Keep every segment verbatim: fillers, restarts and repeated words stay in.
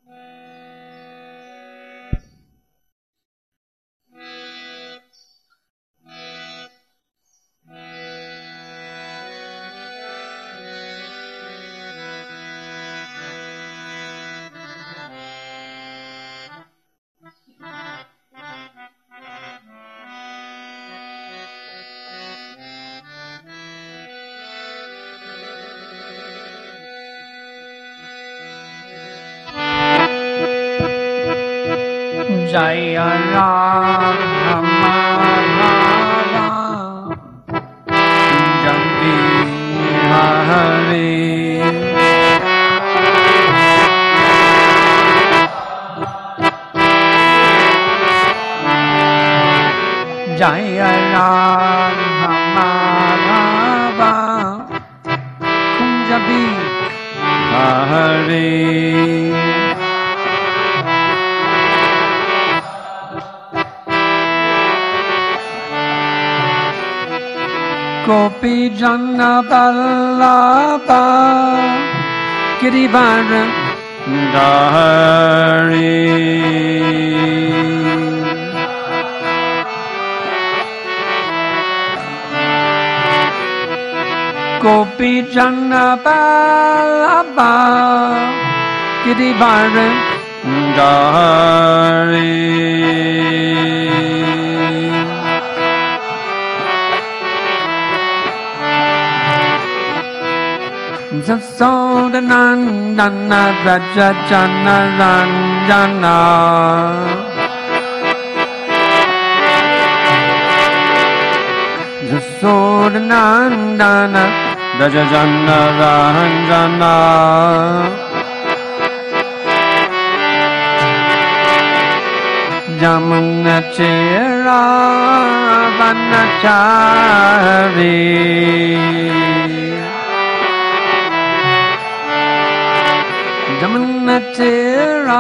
Jaya Rama Rama Jambi Hari Jaya Rama Rama Jambi Hari Gopi Jana Ballabha Girivara Dhari Gopi Jana Ballabha Girivara Dhari Jasodanandana Vraja Jana Ranjana Jasodanandana Vraja Jana Ranjana Jamuna Chera Vanachari Jamuna Chera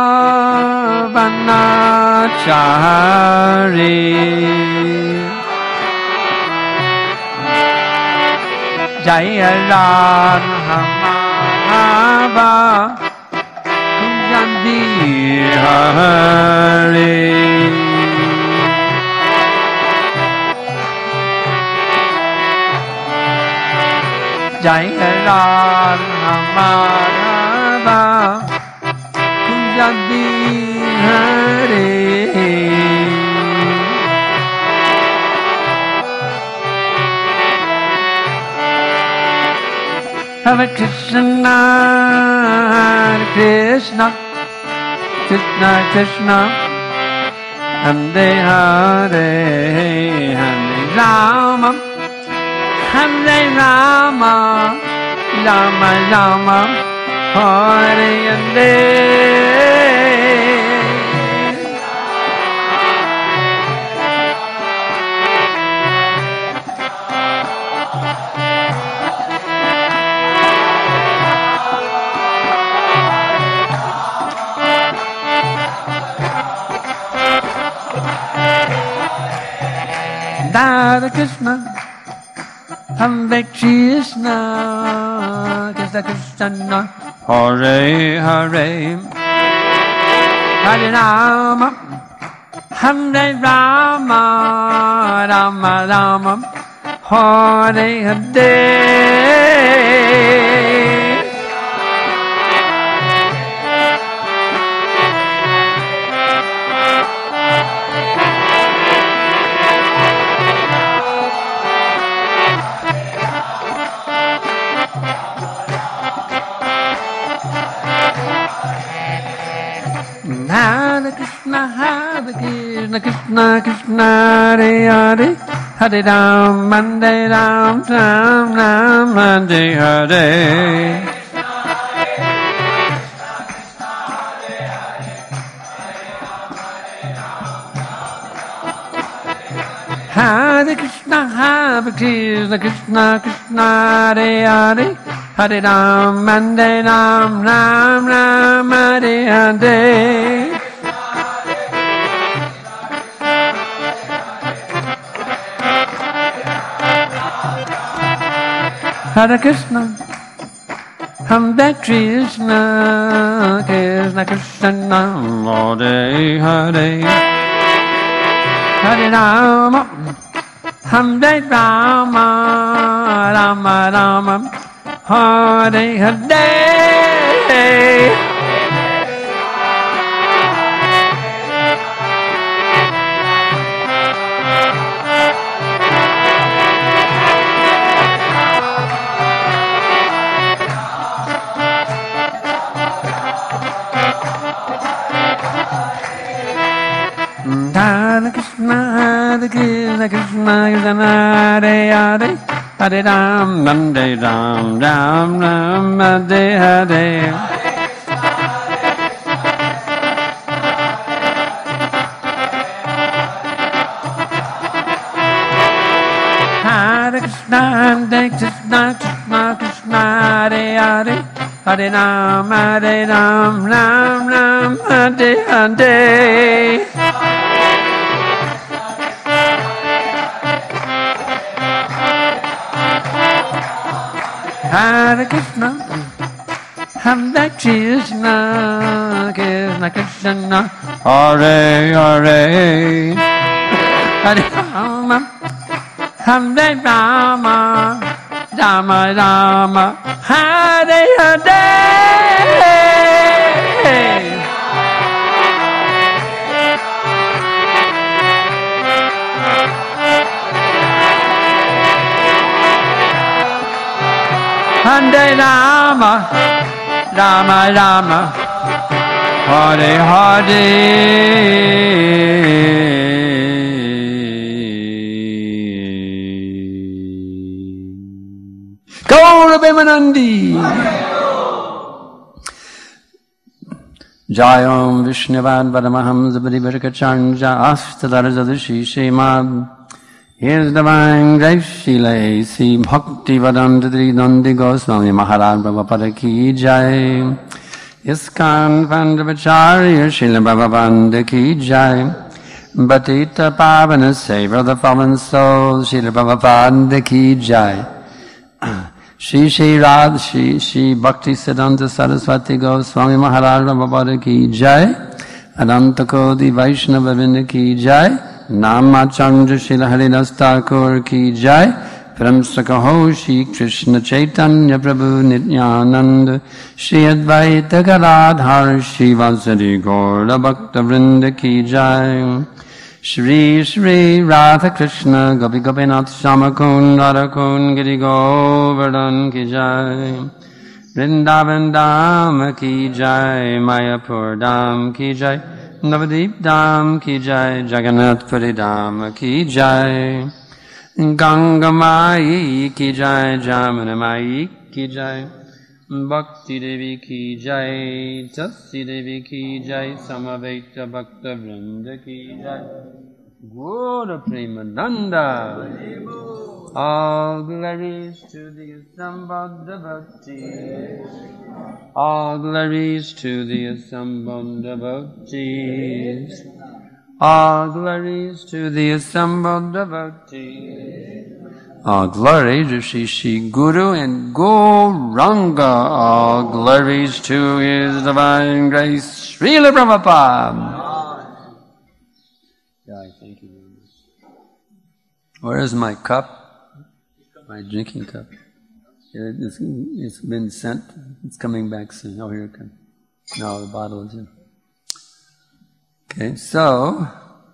Vanachari Jaya Radha Kunjandi Hari Jaya Radha Kunjandi Hari Hare Krishna, Hare Krishna, Krishna Krishna, Hare Hare, Hare Rama, Hare Rama, Rama Rama, Hare Hare. Hare Krishna, Hare Krishna, Krishna Krishna, Hare Hare, Hare Rama, Hare Rama, Rama Rama, Hare Hare. Hare Krishna, Hare Krishna, Krishna Krishna, Hare Hare, Hare Ram, Hare Ram, Ram Ram, Hare Hare. Hare Krishna, Hare Krishna, Krishna Krishna, Hare Hare, Hare Ram, Hare Ram, Ram Ram, Hare Hare. Hare Krishna, Hare Krishna, Krishna Krishna, Hare Hare, Hare Rama, Hare Rama, Rama Rama, Hare Hare. Hare Krishna, Hare Krishna, Krishna Krishna, Hare Hare, Hare Ram, Hare Ram, Ram Ram, Hare Hare. Hare Krishna, Hare Krishna, Krishna Krishna, Hare Hare, Hare Ram, Hare Ram, Ram Ram, Hare Hare. Hare Krishna, Hare Krishna, Krishna Krishna, Hare Hare, Hare Rama, Hare Rama, Rama Rama, Hare Hare. Hare Rama, Rama Rama, Hare Hare. Gaura Bhimanandi. Jayam Vishnuvad Vadamaham Zabadi Bharakacharanja Astadarazadushi Shemad. Here's divine grace, Srila A C Bhaktivedanta Nandi Goswami Maharaj Prabhupada ki jai. Iskan Pandavacharya Srila Prabhupada ki jai. Bhatita Pavana Savor the fallen souls Srila Prabhupada ki jai. Shri Shri Radha Shri Shri Bhakti Siddhanta Saraswati Goswami Maharaj Prabhupada ki jai. Adanta Kodi Vaishnava Vrinda ki jai. Namachandra Srila Haridas Thakur ki jai. Param Sakaho Shri Krishna Chaitanya Prabhu Nityananda Shri Advaita Gadadhar Shri Vasari Gaura Bhakta Vrinda ki jai. Shri Shri Radha Krishna Gopi Gopinath Shamakun Radhakun Giri Govardhan ki jai. Vrindavan Dham ki jai. Mayapur Dham ki jai. Navadip Dham ki jai. Jagannath Puri Dham ki jai. Ganga Mai ki jai. Jamuna Mai ki jai. Bhakti Devi ki jai. Tassi Devi ki jai. Samaveta Bhakta Vrinda ki jai. Gaura Premananda. All glories to the assembled devotees. All glories to the assembled devotees. All glories to the assembled devotees. All glories to Shri Shri Guru and Gauranga. All glories to His divine grace, Srila Prabhupada. Yeah, thank you very much. Where is my cup? My drinking cup. It's, it's been sent. It's coming back soon. Oh, here it comes. No, the bottle is in. Okay, so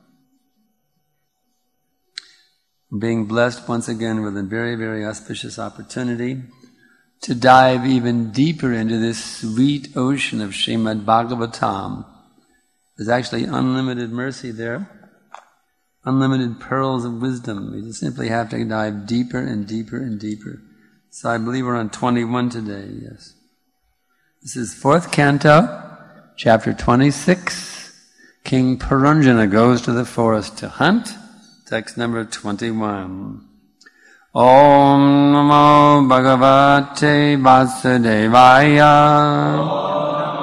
being blessed once again with a very, very auspicious opportunity to dive even deeper into this sweet ocean of Srimad Bhagavatam. There's actually unlimited mercy there. Unlimited pearls of wisdom. You just simply have to dive deeper and deeper and deeper. So I believe we're on twenty-one today, yes. This is fourth canto, chapter twenty-six. King Purunjana goes to the forest to hunt. Text number twenty-one. Om Namo Bhagavate Vasudevaya.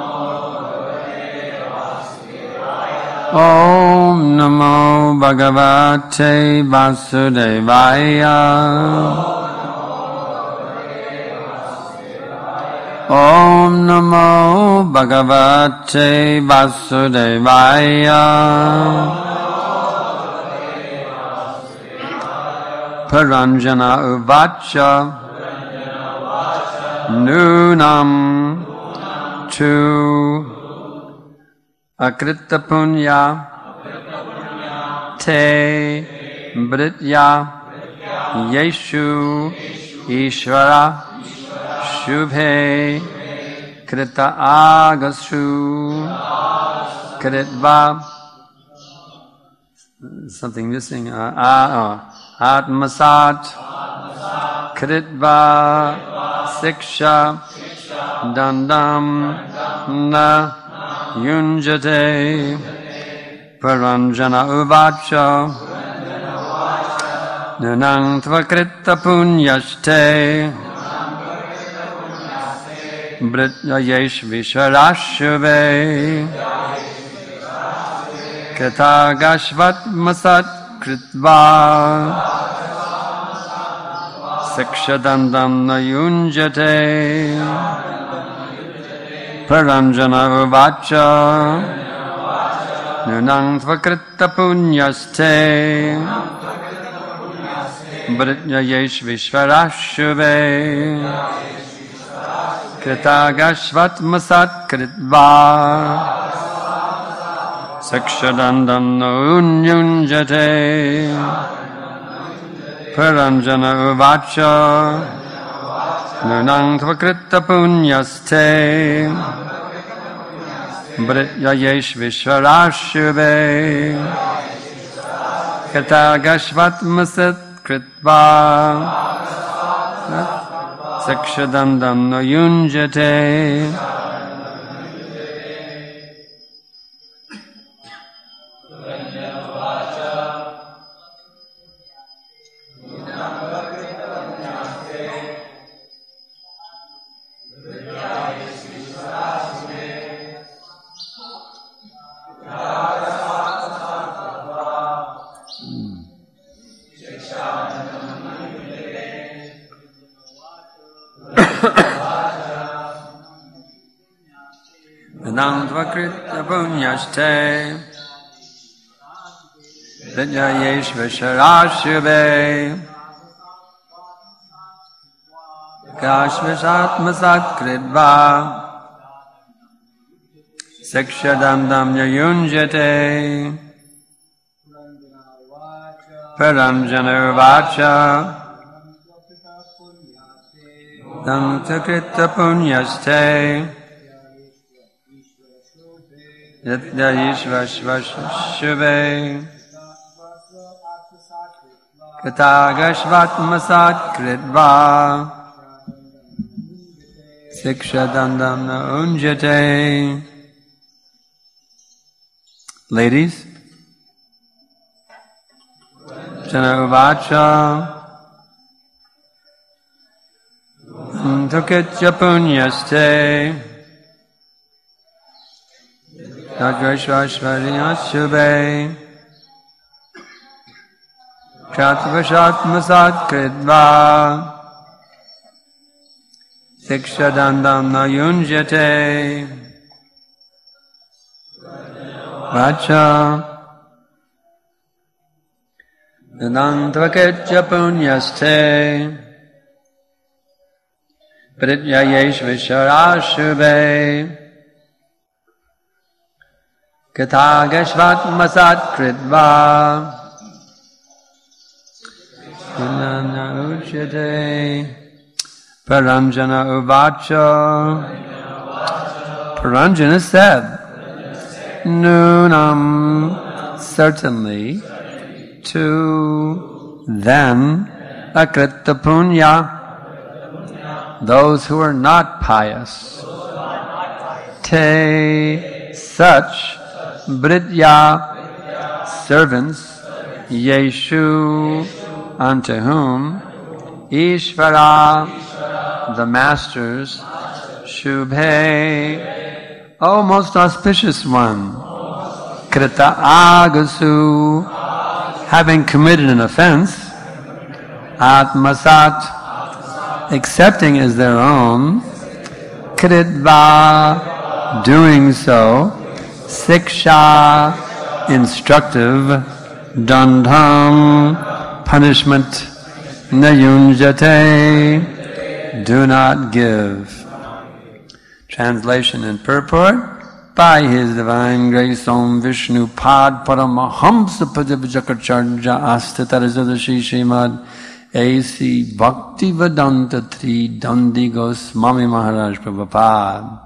Om Namo Bhagavate Vasudevaya. Om Namo Bhagavate Vasudevaya. Paranjana Uvacha. Nunam Tu Akrita Punya Te Britya Yeshu Ishvara Shubhe Krita Agashu Kritva. Something missing. Uh, uh, Atmasat Kritva Siksha Dandam Na Yunjate Paranjana Uvacha Nunang Tvakrita Punyaste Britya Yesh Vishwarashve Krita Gashvat Masat Kritva Sikshadandam Nayunjate Paranjana Uvacha Nunang Tvakrita Punyaste Britya Yesh Vishwarashve Krita Gashvat Masat Kritva Sikshadandam Nayunjate Paranjana Uvacha Nunang Tvakrita Punyaste Britya Yesh Vishwarashve Krita Gashvat Masat Kritva Sikshadandam Nayunjate. Nang Tvakrita Punyaste Britya Yesh Vishwarashve Kashvishat Masat Kritva Sikshadandam Yayunjate Paranjana Uvacha Nang Tvakrita Punyaste Yatya Yishvashvashve Krita Gashvat Masat Kritva Sikshadandam Nayunjate. Ladies, Jana Uvacha Tukitya Punyaste Yajvashvashvariyashubhe Kratvashat Masat Kritva Sikshadandam Nayunjate Vacha Nandvaketya Punyaste Britya Yesh Vishwarashubhe Krita Gashvat Masat Kritva Nana Uchate Paranjana Uvacha. Paranjana said, Nunam, certainly, to them, Akrita Punya, those who are not pious, Te, such, Britya, servants, Yeshu, unto whom, Ishvara, the masters, Shubhe, O most auspicious one, Krita Agasu, having committed an offense, Atmasat, accepting as their own, kritva, doing so, siksha, instructive, dandham, punishment, nayunjate, do not give. Translation and purport. By His divine grace, Om Vishnu Pad Paramahamsa Padavjakarcharja Astatarajadashi Srimad A C Bhakti Vedanta Tri Dandi Goswami Maharaj Prabhupada.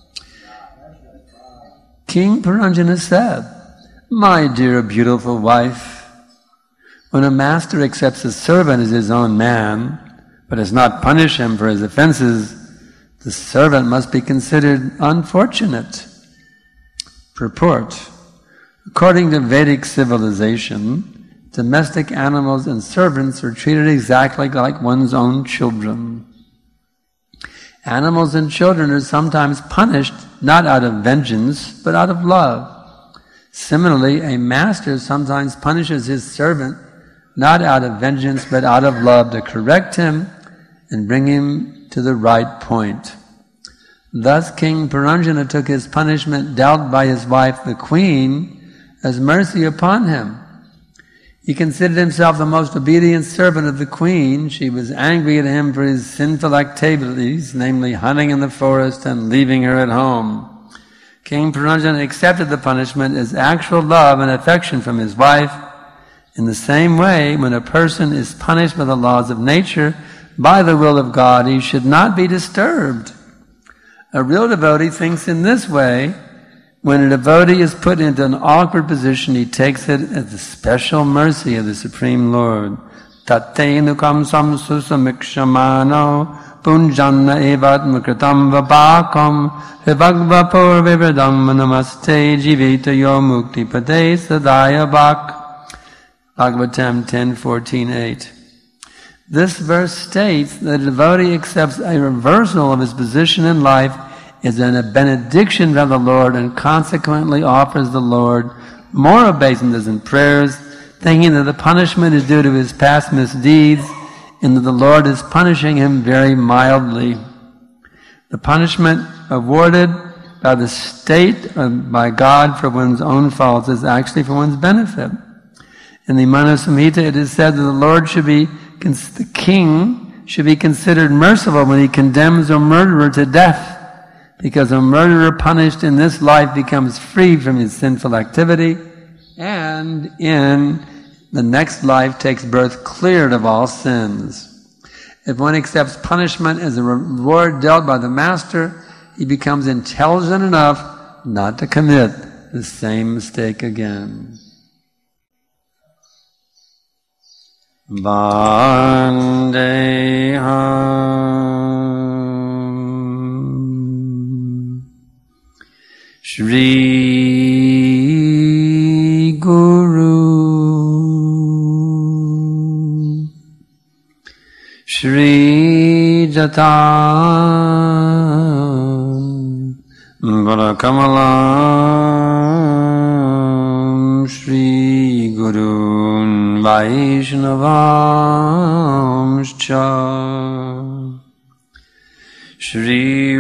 King Puranjana said, "My dear beautiful wife, when a master accepts a servant as his own man, but does not punish him for his offenses, the servant must be considered unfortunate." Purport. According to Vedic civilization, domestic animals and servants are treated exactly like one's own children. Animals and children are sometimes punished not out of vengeance, but out of love. Similarly, a master sometimes punishes his servant not out of vengeance, but out of love to correct him and bring him to the right point. Thus King Puranjana took his punishment dealt by his wife, the queen, as mercy upon him. He considered himself the most obedient servant of the queen. She was angry at him for his sinful activities, namely hunting in the forest and leaving her at home. King Puranjana accepted the punishment as actual love and affection from his wife. In the same way, when a person is punished by the laws of nature, by the will of God, he should not be disturbed. A real devotee thinks in this way. When a devotee is put into an awkward position, he takes it as the special mercy of the Supreme Lord. Tattenukam samsusamikṣamano punjanna evatmakritam vapakam vivagvapur vivradam namaste jivitayo mukti pade sadaya bhak. Bhagavatam ten fourteen eight. This verse states that a devotee accepts a reversal of his position in life as a benediction from the Lord and consequently offers the Lord more obeisance and prayers, thinking that the punishment is due to his past misdeeds and that the Lord is punishing him very mildly. The punishment awarded by the state or by God for one's own faults is actually for one's benefit. In the Manu Samhita it is said that the Lord should be the king should be considered merciful when he condemns a murderer to death, because a murderer punished in this life becomes free from his sinful activity, and in the next life takes birth cleared of all sins. If one accepts punishment as a reward dealt by the master, he becomes intelligent enough not to commit the same mistake again. Vandeham Shri Guru Shri Jata Varakamalam Shri Gurun Vaishnavamscha Shri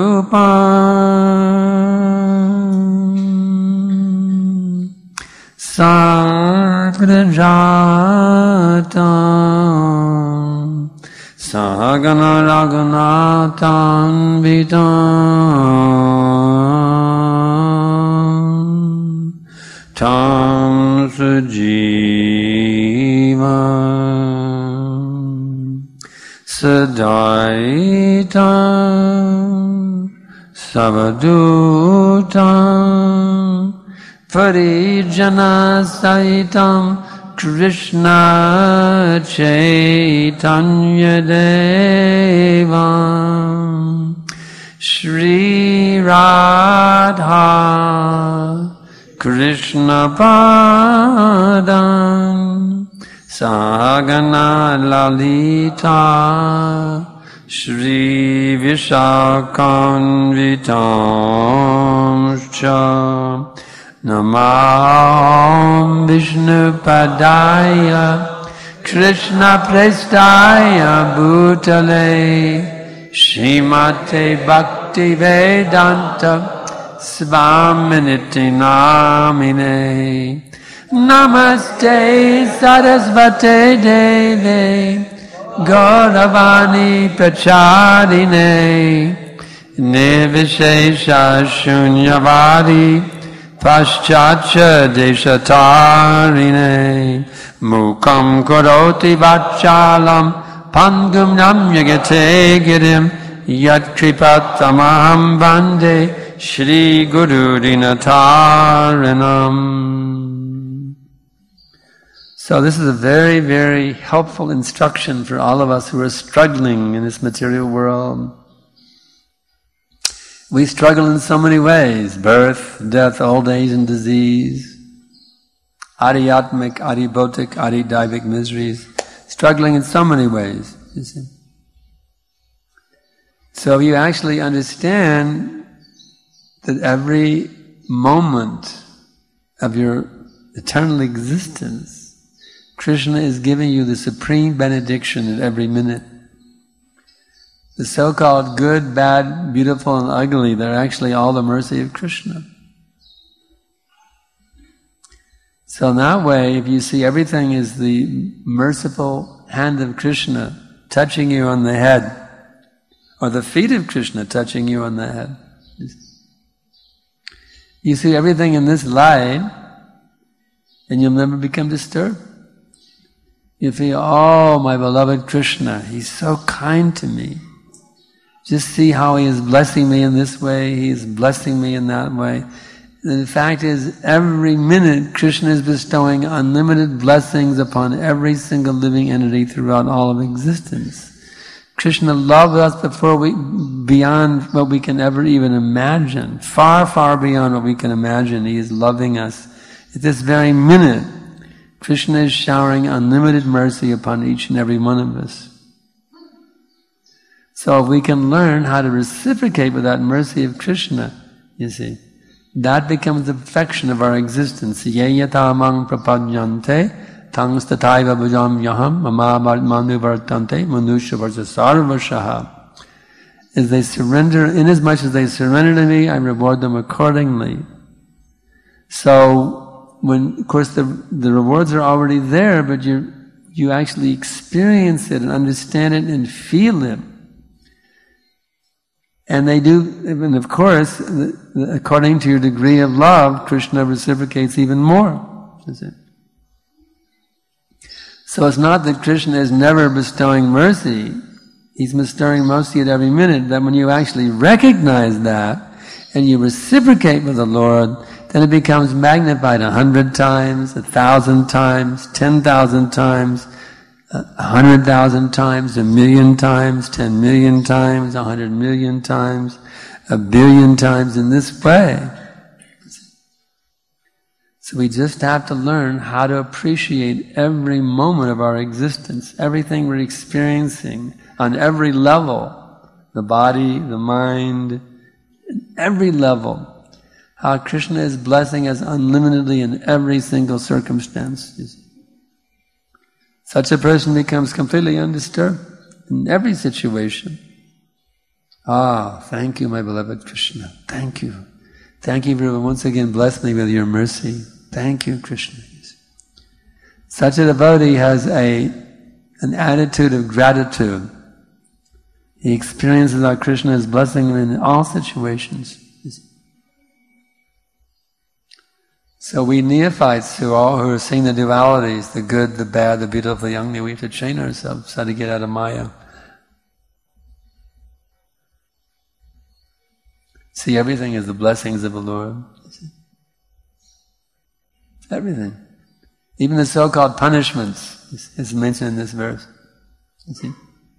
Rupam Sagrajatam Sahagana Raghunathan Vitam Tam Sujiva Sadaitam Savadutam Parijana Saitam Krishna Chaitanya Devam Shri Radha Krishna Padam Sagana Lalita Shri Vishakanvitamscha Namam Vishnu Padaya Krishna Prestaya Bhutale Srimate Bhakti Vedanta Svaminiti Namine. Namaste Sarasvate Deve Gauravani Pracharine Nivishesha Shunyavadi Paschatcha Deshatarine Mukam Karoti Vachalam Pangum Namyagate Girim Yat Kripatamaham Bande Shri Guru Dinataranam. So this is a very, very helpful instruction for all of us who are struggling in this material world. We struggle in so many ways: birth, death, old age and disease, adhyatmic, adhibhotic, adhidaivic miseries, struggling in so many ways, you see. So you actually understand that every moment of your eternal existence, Krishna is giving you the supreme benediction at every minute. The so-called good, bad, beautiful and ugly, they're actually all the mercy of Krishna. So in that way, if you see everything is the merciful hand of Krishna touching you on the head, or the feet of Krishna touching you on the head, you see everything in this light, and you'll never become disturbed. You feel, oh, my beloved Krishna, he's so kind to me. Just see how he is blessing me in this way, he is blessing me in that way. And the fact is, every minute Krishna is bestowing unlimited blessings upon every single living entity throughout all of existence. Krishna loves us before we, beyond what we can ever even imagine. Far, far beyond what we can imagine. He is loving us. At this very minute, Krishna is showering unlimited mercy upon each and every one of us. So if we can learn how to reciprocate with that mercy of Krishna, you see, that becomes the perfection of our existence. Ye yatamang prapadyante tangs tataiva bhujam yaham mama manu vartante manusha varsa sarvashaha. As they surrender, inasmuch as they surrender to me, I reward them accordingly. So, when, of course, the, the rewards are already there, but you you actually experience it and understand it and feel it. And they do, and of course, according to your degree of love, Krishna reciprocates even more. Is it? So it's not that Krishna is never bestowing mercy. He's bestowing mercy at every minute. That when you actually recognize that, and you reciprocate with the Lord, then it becomes magnified a hundred times, a thousand times, ten thousand times, a hundred thousand times, a million times, ten million times, a hundred million times, a billion times in this way. So we just have to learn how to appreciate every moment of our existence, everything we're experiencing on every level, the body, the mind, every level. How Krishna is blessing us unlimitedly in every single circumstance. Such a person becomes completely undisturbed in every situation. Ah, thank you, my beloved Krishna. Thank you. Thank you for once again bless me with your mercy. Thank you, Krishna. Such a devotee has a an attitude of gratitude. He experiences our Krishna's blessing in all situations. So we neophytes who all who are seeing the dualities, the good, the bad, the beautiful, the ugly, we have to train ourselves how to get out of Maya. See everything as the blessings of the Lord. Everything. Even the so-called punishments is mentioned in this verse. You see?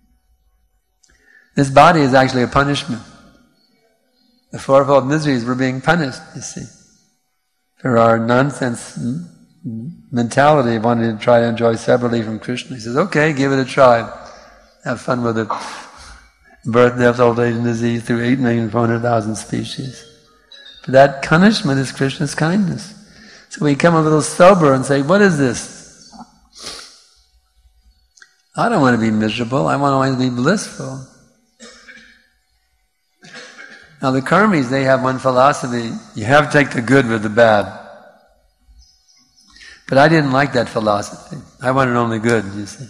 This body is actually a punishment. The fourfold miseries, we're being punished, you see. For our nonsense mentality of wanting to try to enjoy separately from Krishna. He says, okay, give it a try. Have fun with it. Birth, death, old age, and disease through eight million four hundred thousand species. But that punishment is Krishna's kindness. So we become a little sober and say, what is this? I don't want to be miserable. I want to always be blissful. Now the Karmis, they have one philosophy, you have to take the good with the bad. But I didn't like that philosophy. I wanted only good, you see.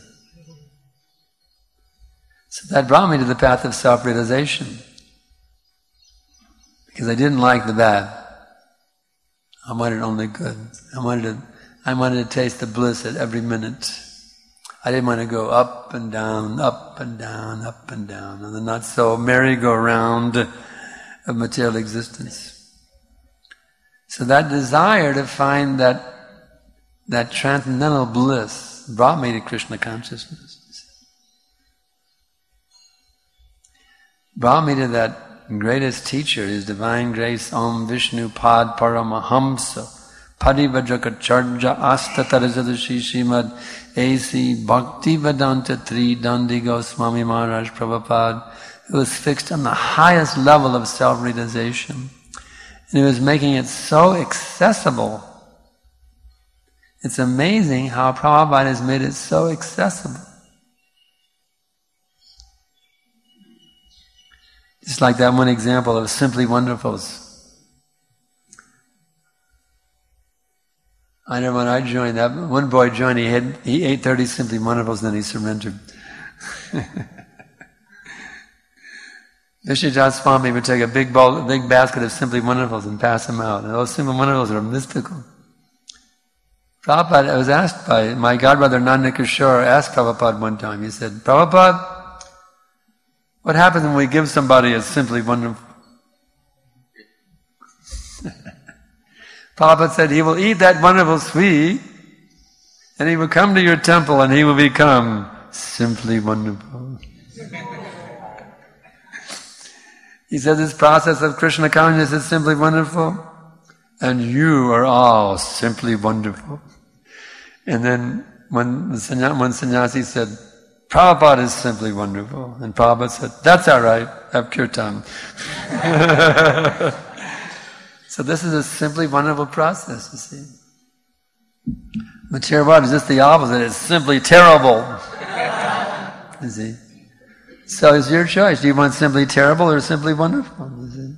So that brought me to the path of self-realization. Because I didn't like the bad. I wanted only good. I wanted to, I wanted to taste the bliss at every minute. I didn't want to go up and down, up and down, up and down, and the not so merry-go-round of material existence. So that desire to find that that transcendental bliss brought me to Krishna consciousness. Brought me to that greatest teacher, His Divine Grace, Om Vishnu Pad Paramahamsa, Padivajrakacharya Astatarajadashi Shrimad A C Bhakti Vedanta Tri Dandi Goswami Maharaj Prabhupada, who was fixed on the highest level of self-realization. And he was making it so accessible. It's amazing how Prabhupada has made it so accessible. Just like that one example of Simply Wonderfuls. I know when I joined, that one boy joined, he had he ate thirty Simply Wonderfuls, then he surrendered. Vishnudas Swami would take a big bowl, a big basket of Simply Wonderfuls and pass them out. And those Simply Wonderfuls are mystical. Prabhupada, I was asked by my godbrother Nanda Kishore, asked Prabhupada one time, he said, Prabhupada, what happens when we give somebody a Simply Wonderful? Prabhupada said, he will eat that wonderful sweet, and he will come to your temple and he will become simply wonderful. He said, this process of Krishna consciousness is simply wonderful, and you are all simply wonderful. And then when the sannyasi, when sannyasi said, Prabhupada is simply wonderful, and Prabhupada said, that's all right, have kirtan. So this is a simply wonderful process, you see. Material world is just the opposite, it's simply terrible. You see. So it's your choice. Do you want simply terrible or simply wonderful? You see?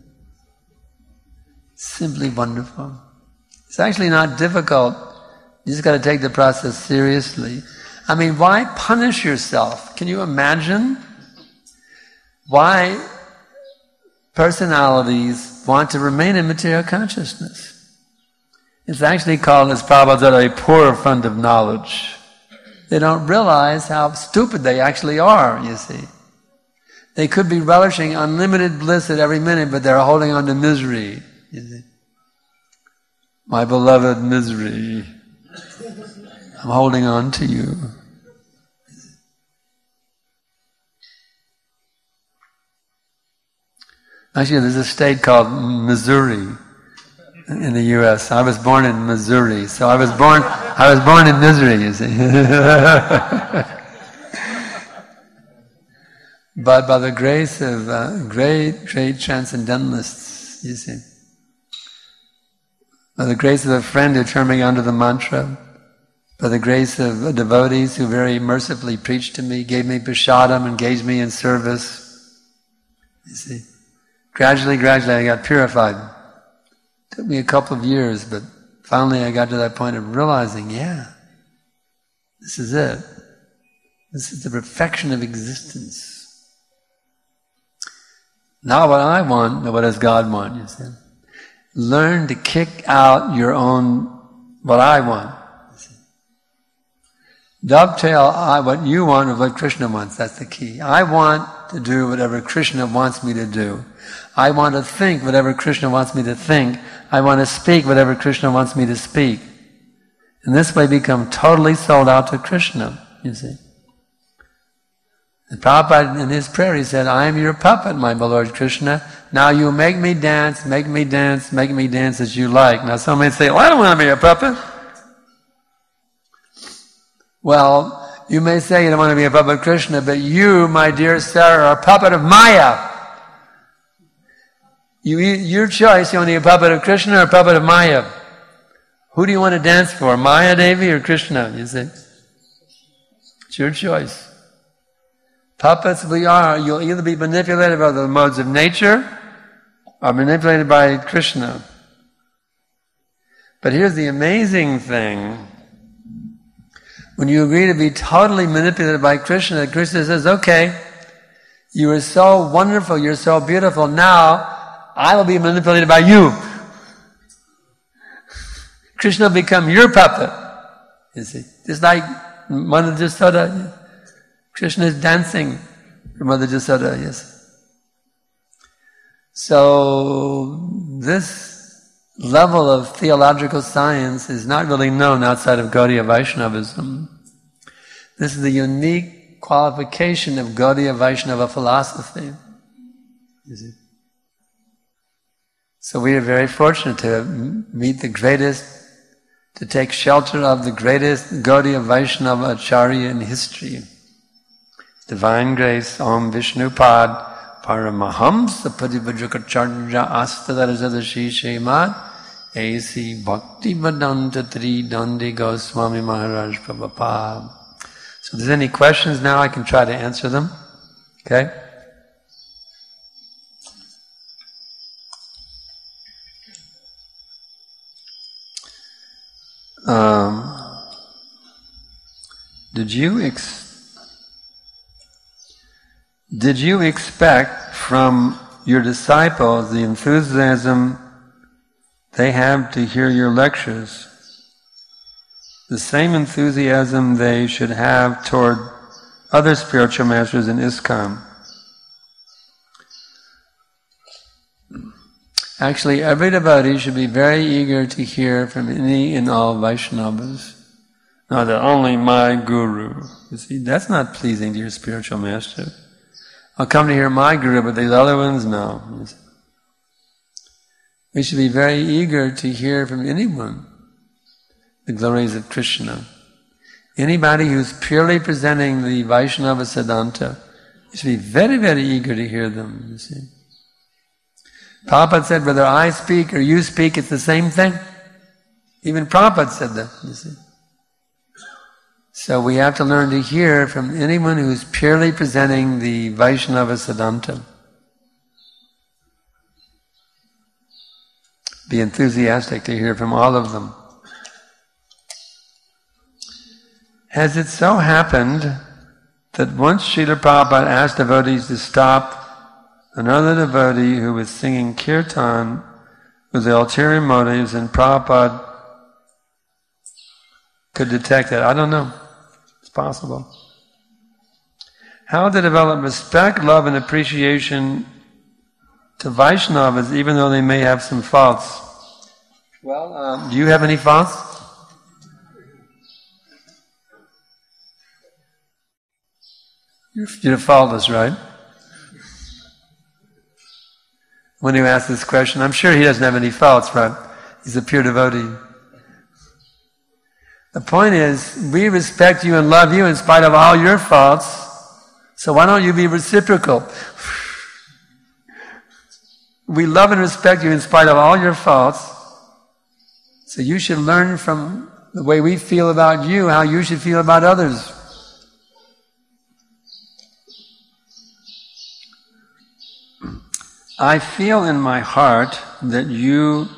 Simply wonderful. It's actually not difficult. You just got to take the process seriously. I mean, why punish yourself? Can you imagine why personalities want to remain in material consciousness? It's actually called, as Prabhupada said, a poor fund of knowledge. They don't realize how stupid they actually are, you see. They could be relishing unlimited bliss at every minute, but they're holding on to misery, you see. My beloved misery, I'm holding on to you. Actually, there's a state called Missouri in the U S I was born in Missouri, so I was born. I was born in misery. You see, but by the grace of uh, great, great transcendentalists, you see, by the grace of a friend who turned me onto the mantra, by the grace of devotees who very mercifully preached to me, gave me prashadam, engaged me in service, you see. Gradually, gradually I got purified. It took me a couple of years, but finally I got to that point of realizing, yeah, this is it. This is the perfection of existence. Not what I want, but what does God want, you see. Learn to kick out your own, what I want. You see. Dovetail I, what you want with what Krishna wants, that's the key. I want to do whatever Krishna wants me to do. I want to think whatever Krishna wants me to think. I want to speak whatever Krishna wants me to speak. In this way become totally sold out to Krishna, you see. And Prabhupada in his prayer he said, I am your puppet, my beloved Krishna. Now you make me dance, make me dance, make me dance as you like. Now somebody say, well, I don't want to be a puppet. Well, you may say you don't want to be a puppet of Krishna, but you, my dear sir, are a puppet of Maya. You, your choice, you want to be a puppet of Krishna or a puppet of Maya? Who do you want to dance for, Maya Devi or Krishna? You see? It's your choice. Puppets we are, you'll either be manipulated by the modes of nature are manipulated by Krishna. But here's the amazing thing. When you agree to be totally manipulated by Krishna, Krishna says, okay, you are so wonderful, you're so beautiful, now I will be manipulated by you. Krishna will become your puppet. You see, just like Mother Jasoda, Krishna is dancing for Mother Jasoda, yes. So this level of theological science is not really known outside of Gaudiya Vaishnavism. This is the unique qualification of Gaudiya Vaishnava philosophy. You see? So we are very fortunate to meet the greatest, to take shelter of the greatest Gaudiya Vaishnava Acharya in history. Divine Grace, Om Vishnu Pad, Paramahamsa Padivajrakacharya Astadarazadashi Shemad, A C Bhakti Vedanta Tri Dandi Goswami Maharaj Prabhupada. So if there's any questions now, I can try to answer them. Okay? Um, did you ex- did you expect from your disciples the enthusiasm they have to hear your lectures, the same enthusiasm they should have toward other spiritual masters in ISKCON? Actually, every devotee should be very eager to hear from any and all Vaishnavas. Not that only my guru. You see, that's not pleasing to your spiritual master. I'll come to hear my guru, but these other ones, no. You see. We should be very eager to hear from anyone the glories of Krishna. Anybody who's purely presenting the Vaishnava Siddhanta, you should be very, very eager to hear them, you see. Prabhupada said, whether I speak or you speak, it's the same thing. Even Prabhupada said that, you see. So we have to learn to hear from anyone who's purely presenting the Vaishnava Siddhanta. Be enthusiastic to hear from all of them. Has it so happened that once Srila Prabhupada asked devotees to stop, another devotee who was singing kirtan with ulterior motives, and Prabhupada could detect it? I don't know. It's possible. How to develop respect, love, and appreciation to Vaishnavas, even though they may have some faults? Well, um, do you have any faults? You're, you're faultless, right? When you ask this question, I'm sure he doesn't have any faults, right? He's a pure devotee. The point is, we respect you and love you in spite of all your faults, so why don't you be reciprocal? We love and respect you in spite of all your faults, so you should learn from the way we feel about you, how you should feel about others. I feel in my heart that you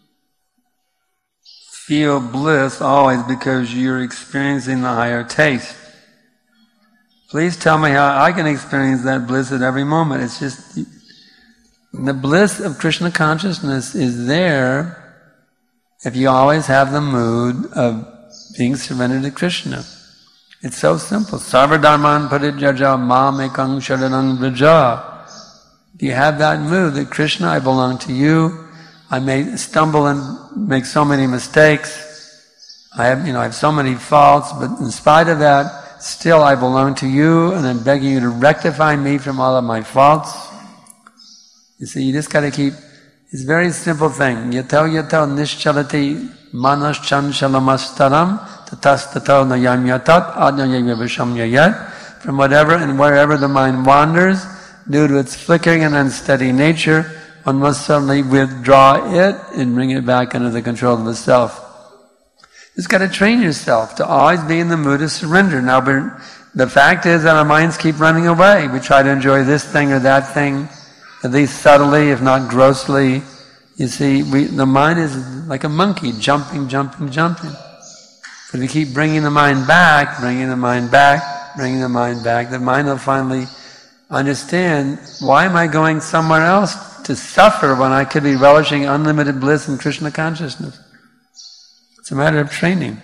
feel bliss always because you're experiencing the higher taste. Please tell me how I can experience that bliss at every moment. It's just, the bliss of Krishna consciousness is there if you always have the mood of being surrendered to Krishna. It's so simple. Sarva dharman parijyaja mam ekang sharanam vraja. You have that mood that Krishna, I belong to you. I may stumble and make so many mistakes. I have, you know, I have so many faults, but in spite of that, still I belong to you, and I'm begging you to rectify me from all of my faults. You see, you just got to keep. It's a very simple thing. Yato yato nischalati manas chanchalamastaram tatastato nayam yatat adnayam vishamyayat. From whatever and wherever the mind wanders, due to its flickering and unsteady nature, one must suddenly withdraw it and bring it back under the control of the self. You've got to train yourself to always be in the mood of surrender. Now, the fact is that our minds keep running away. We try to enjoy this thing or that thing, at least subtly, if not grossly. You see, we, the mind is like a monkey, jumping, jumping, jumping. But if we keep bringing the mind back, bringing the mind back, bringing the mind back, the mind will finally understand, why am I going somewhere else to suffer when I could be relishing unlimited bliss in Krishna consciousness? It's a matter of training.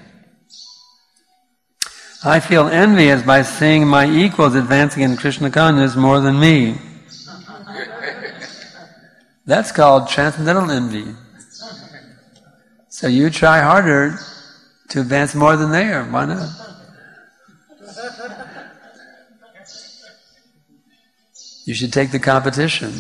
I feel envious by seeing my equals advancing in Krishna consciousness more than me. That's called transcendental envy. So you try harder to advance more than they are. Why not? You should take the competition.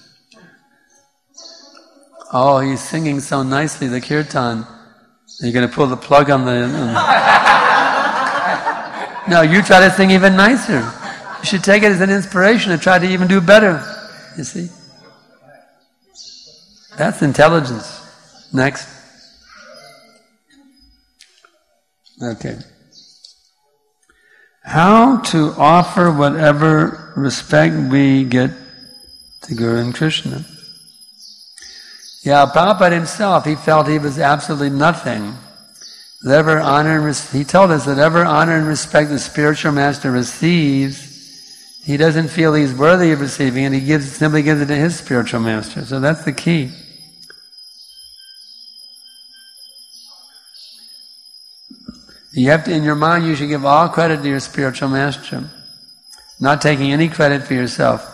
Oh, he's singing so nicely, the kirtan. You're going to pull the plug on the... On no, you try to sing even nicer. You should take it as an inspiration and try to even do better. You see? That's intelligence. Next. Okay. How to offer whatever respect we get to Guru and Krishna. Yeah, Prabhupada himself, he felt he was absolutely nothing. Whatever honor and res- he told us that whatever honor and respect the spiritual master receives, he doesn't feel he's worthy of receiving it, he gives, simply gives it to his spiritual master. So that's the key. You have to, in your mind, you should give all credit to your spiritual master, not taking any credit for yourself.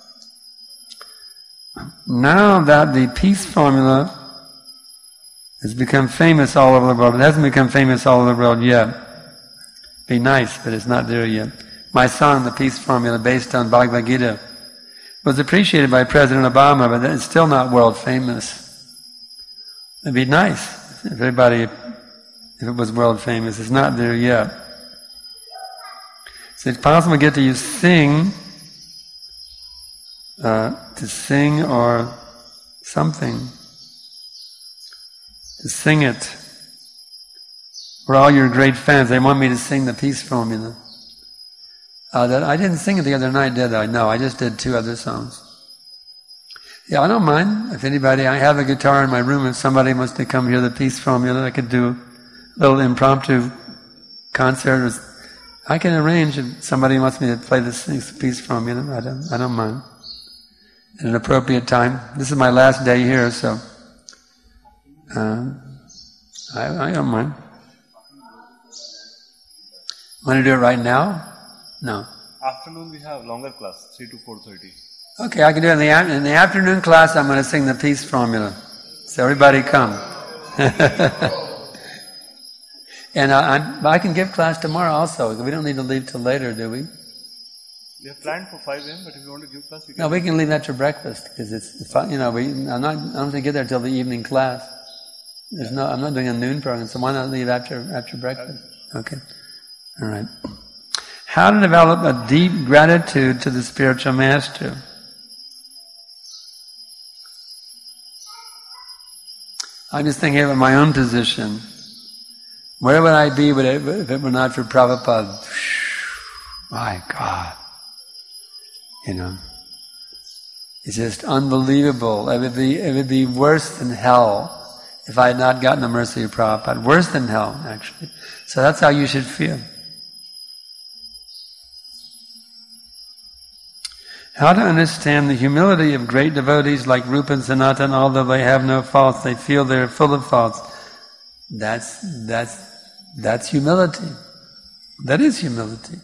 Now that the peace formula has become famous all over the world, it hasn't become famous all over the world yet. Be nice, but it's not there yet. My song, The Peace Formula, based on Bhagavad Gita, was appreciated by President Obama, but it's still not world famous. It'd be nice if everybody, if it was world famous. It's not there yet. So it's possible to get to you sing, uh, to sing or something. To sing it. For all your great fans, they want me to sing the Peace Formula. Uh, that, I didn't sing it the other night, did I? No, I just did two other songs. Yeah, I don't mind. If anybody, I have a guitar in my room. If somebody wants to come hear the Peace Formula, I could do a little impromptu concert. I can arrange if somebody wants me to play this Peace Formula. I don't, I don't mind. At an appropriate time. This is my last day here, so um, I, I don't mind. Want to do it right now? No. Afternoon we have longer class, three to four thirty. Okay, I can do it in the, in the afternoon class. I'm going to sing the Peace Formula. So everybody come. And I, I, I can give class tomorrow also. We don't need to leave till later, do we? We have planned for five a.m., but if you want to give class, you can. No, we can leave after breakfast because it's fun. You know, we, I'm not. I'm not going to get there till the evening class. There's no. I'm not doing a noon program, so why not leave after after breakfast? Okay, all right. How to develop a deep gratitude to the spiritual master. I'm just thinking of my own position. Where would I be if it were not for Prabhupada? My God. You know, it's just unbelievable. It would be, it would be worse than hell if I had not gotten the mercy of Prabhupada. Worse than hell, actually. So that's how you should feel. How to understand the humility of great devotees like Rupa and Sanatan, although they have no faults, they feel they're full of faults. That's, that's, that's humility. That is humility.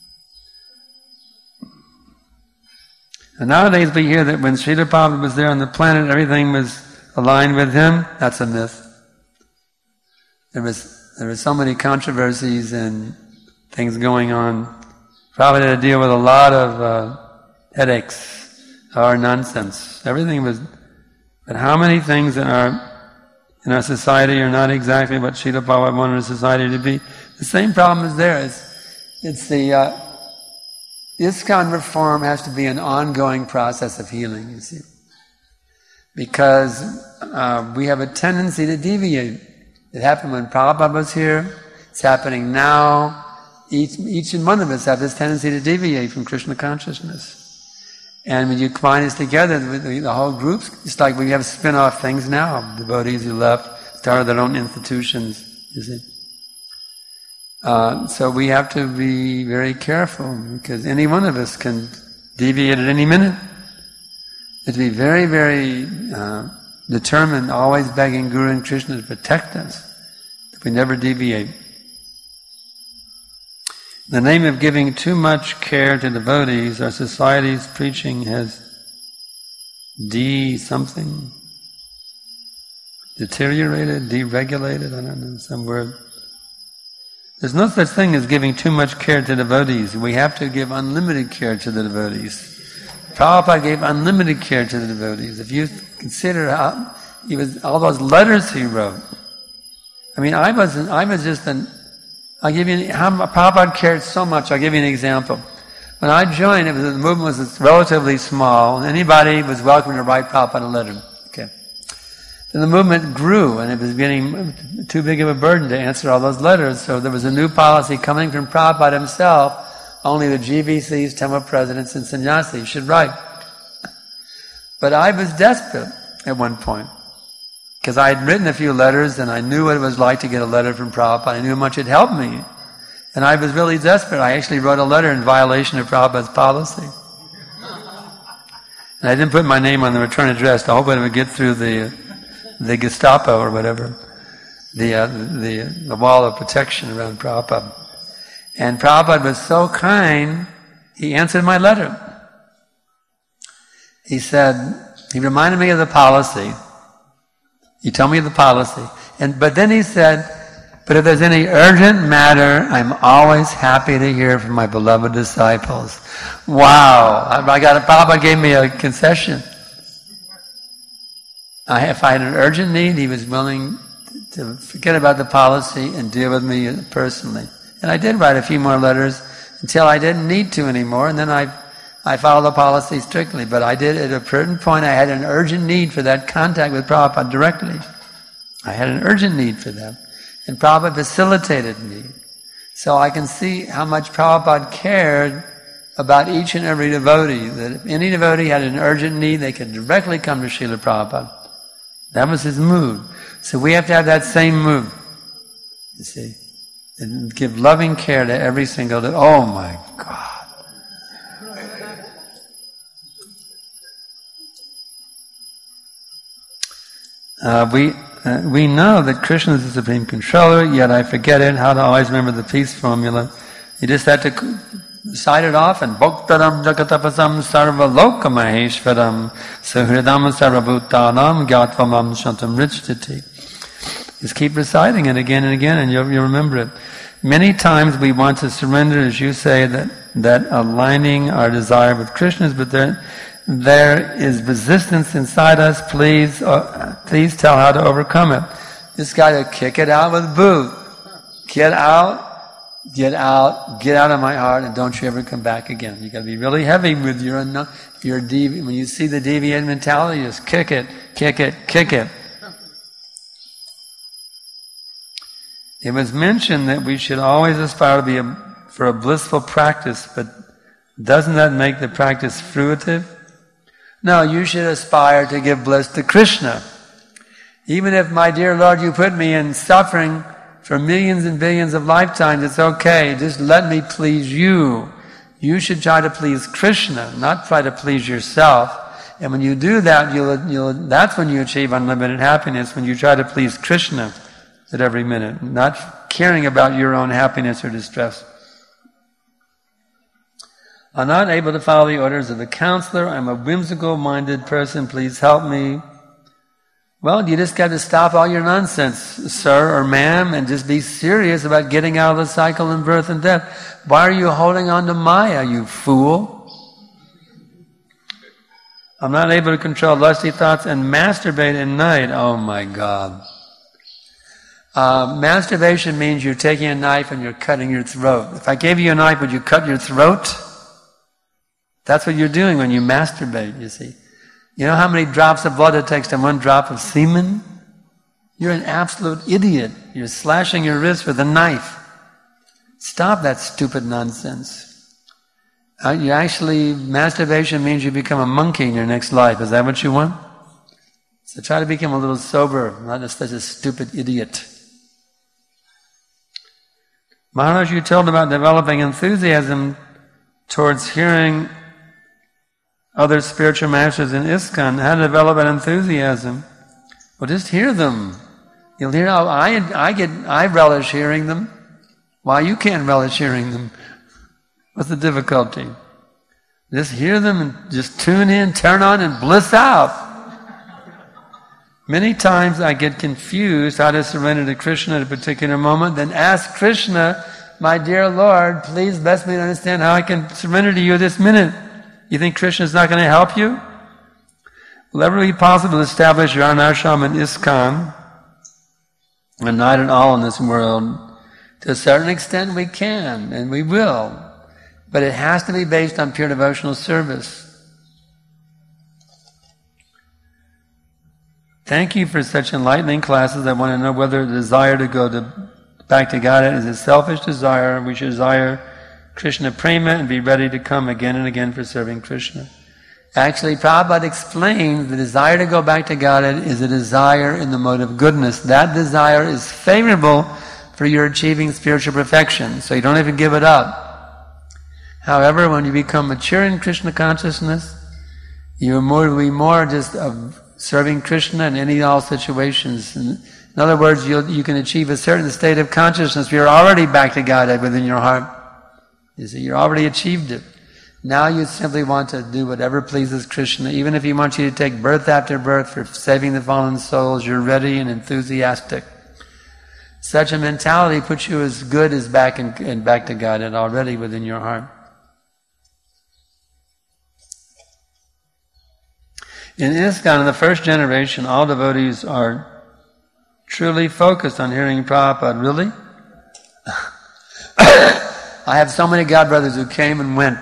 And nowadays we hear that when Srila Prabhupada was there on the planet, everything was aligned with him. That's a myth. There was there were so many controversies and things going on. Prabhupada had to deal with a lot of uh, headaches or nonsense. Everything was. But how many things in our in our society are not exactly what Srila Prabhupada wanted society to be? The same problem is there. It's, it's the uh, ISKCON reform has to be an ongoing process of healing, you see. Because uh, we have a tendency to deviate. It happened when Prabhupada was here. It's happening now. Each, each and one of us have this tendency to deviate from Krishna consciousness. And when you combine this together, the, the whole group's, it's like we have spin-off things now. Devotees who left, started their own institutions, you see. Uh, so we have to be very careful, because any one of us can deviate at any minute. We have to be very, very uh, determined, always begging Guru and Krishna to protect us, that we never deviate. In the name of giving too much care to devotees, our society's preaching has de something, deteriorated, deregulated, I don't know, some word. There's no such thing as giving too much care to devotees. We have to give unlimited care to the devotees. Prabhupada gave unlimited care to the devotees. If you consider how he was, all those letters he wrote. I mean, I wasn't, I was just an, I'll give you, how Prabhupada cared so much, I'll give you an example. When I joined, it was, the movement was relatively small, and anybody was welcome to write Prabhupada a letter. Okay. Then the movement grew, and it was getting too big of a burden to answer all those letters, so there was a new policy coming from Prabhupada himself. Only the G V Cs, temple presidents, and sannyasis should write. But I was desperate at one point, because I had written a few letters, and I knew what it was like to get a letter from Prabhupada. I knew how much it helped me. And I was really desperate. I actually wrote a letter in violation of Prabhupada's policy. And I didn't put my name on the return address. I hope it would get through the the Gestapo or whatever, the, uh, the, the wall of protection around Prabhupada. And Prabhupada was so kind, he answered my letter. He said, he reminded me of the policy. He told me the policy. And, but then he said, but if there's any urgent matter, I'm always happy to hear from my beloved disciples. Wow! I, I got a, Prabhupada gave me a concession. I, if I had an urgent need, he was willing to forget about the policy and deal with me personally. And I did write a few more letters until I didn't need to anymore, and then I I followed the policy strictly. But I did, at a certain point, I had an urgent need for that contact with Prabhupada directly. I had an urgent need for that. And Prabhupada facilitated me. So I can see how much Prabhupada cared about each and every devotee. That if any devotee had an urgent need, they could directly come to Srila Prabhupada. That was his mood. So we have to have that same mood, you see. And give loving care to every single devotee. Oh my God. Uh, we uh, we know that Krishna is the supreme controller, yet I forget it, how to always remember the peace formula. You just have to recite it often. Bhoktaram jagatapasam sarva loka maheshvaram suhridam sarvabhutanam gyatvam shantam richtati. Just keep reciting it again and again, and you'll, you'll remember it. Many times we want to surrender, as you say, that, that aligning our desire with Krishna's, but there, there is resistance inside us. Please, uh, please tell how to overcome it. Just got to kick it out with boo. Get out, get out, get out of my heart, and don't you ever come back again. You got to be really heavy with your your devi. When you see the deviant mentality, just kick it, kick it, kick it. It was mentioned that we should always aspire to be a, for a blissful practice, but doesn't that make the practice fruitive? No, you should aspire to give bliss to Krishna. Even if, my dear Lord, you put me in suffering for millions and billions of lifetimes, it's okay. Just let me please you. You should try to please Krishna, not try to please yourself. And when you do that, you'll, you'll, that's when you achieve unlimited happiness, when you try to please Krishna at every minute, not caring about your own happiness or distress. I'm not able to follow the orders of the counselor. I'm a whimsical-minded person. Please help me. Well, you just got to stop all your nonsense, sir or ma'am, and just be serious about getting out of the cycle of birth and death. Why are you holding on to Maya, you fool? I'm not able to control lusty thoughts and masturbate at night. Oh my God. Uh, masturbation means you're taking a knife and you're cutting your throat. If I gave you a knife, would you cut your throat? That's what you're doing when you masturbate, you see. You know how many drops of blood it takes to one drop of semen? You're an absolute idiot. You're slashing your wrist with a knife. Stop that stupid nonsense. Uh, you actually, masturbation means you become a monkey in your next life. Is that what you want? So try to become a little sober, not just such a stupid idiot. Maharaj, you told about developing enthusiasm towards hearing other spiritual masters in ISKCON. How to develop an enthusiasm? Well, just hear them. You'll hear how I, I get, I relish hearing them. Why you can't relish hearing them? What's the difficulty? Just hear them and just tune in, turn on, and bliss out. Many times I get confused how to surrender to Krishna at a particular moment, then ask Krishna, my dear Lord, please bless me to understand how I can surrender to you this minute. You think Krishna is not going to help you? Will it ever be possible to establish your own ashram in ISKCON, and not at all in this world? To a certain extent we can, and we will. But it has to be based on pure devotional service. Thank you for such enlightening classes. I want to know whether the desire to go to, back to Godhead is a selfish desire. We should desire Krishna prema and be ready to come again and again for serving Krishna. Actually, Prabhupada explains the desire to go back to Godhead is a desire in the mode of goodness. That desire is favorable for your achieving spiritual perfection, so you don't even give it up. However, when you become mature in Krishna consciousness, you will be more just of serving Krishna in any and all situations. In other words, you'll, you can achieve a certain state of consciousness where you're already back to Godhead within your heart. You see, you're already achieved it. Now you simply want to do whatever pleases Krishna. Even if he wants you to take birth after birth for saving the fallen souls, you're ready and enthusiastic. Such a mentality puts you as good as back and, and back to Godhead already within your heart. In ISKCON, in the first generation, all devotees are truly focused on hearing Prabhupada. Really? I have so many God brothers who came and went.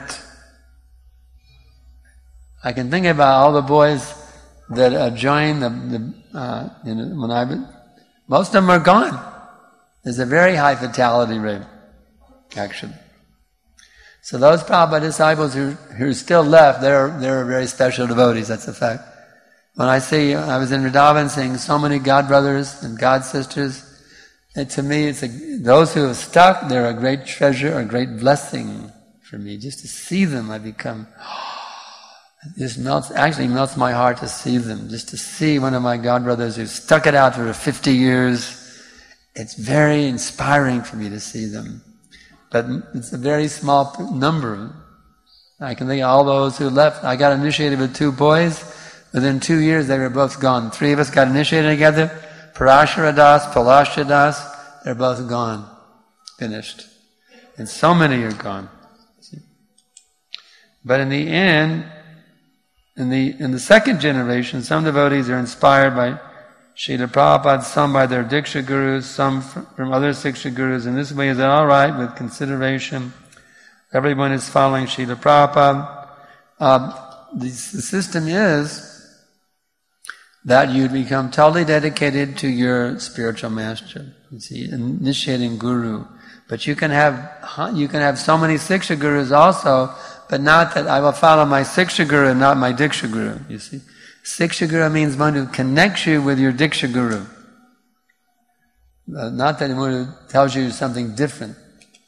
I can think about all the boys that uh, joined the, the uh, you know, when I, most of them are gone. There's a very high fatality rate, actually. So those Prabhupada disciples who who are still left, they're they're very special devotees. That's a fact. When I see, I was in Vrindavan seeing so many God brothers and God sisters. And to me, it's a, those who have stuck, they're a great treasure, a great blessing for me. Just to see them, I become. It just melts. Actually, melts my heart to see them. Just to see one of my God brothers who stuck it out for fifty years. It's very inspiring for me to see them. But it's a very small number. I can think of all those who left. I got initiated with two boys. Within two years, they were both gone. Three of us got initiated together. Parashara Das, Palasha Das, they're both gone. Finished. And so many are gone. But in the end, in the in the second generation, some devotees are inspired by Srila Prabhupada, some by their Diksha Gurus, some from other Siksha Gurus. In this way, is it all right with consideration? Everyone is following Srila Prabhupada. Uh, the, the system is that you become totally dedicated to your spiritual master. You see, initiating guru. But you can have you can have so many Siksha Gurus also, but not that I will follow my Siksha Guru and not my Diksha Guru. You see. Siksha Guru means one who connects you with your Diksha Guru. Uh, not that one who tells you something different.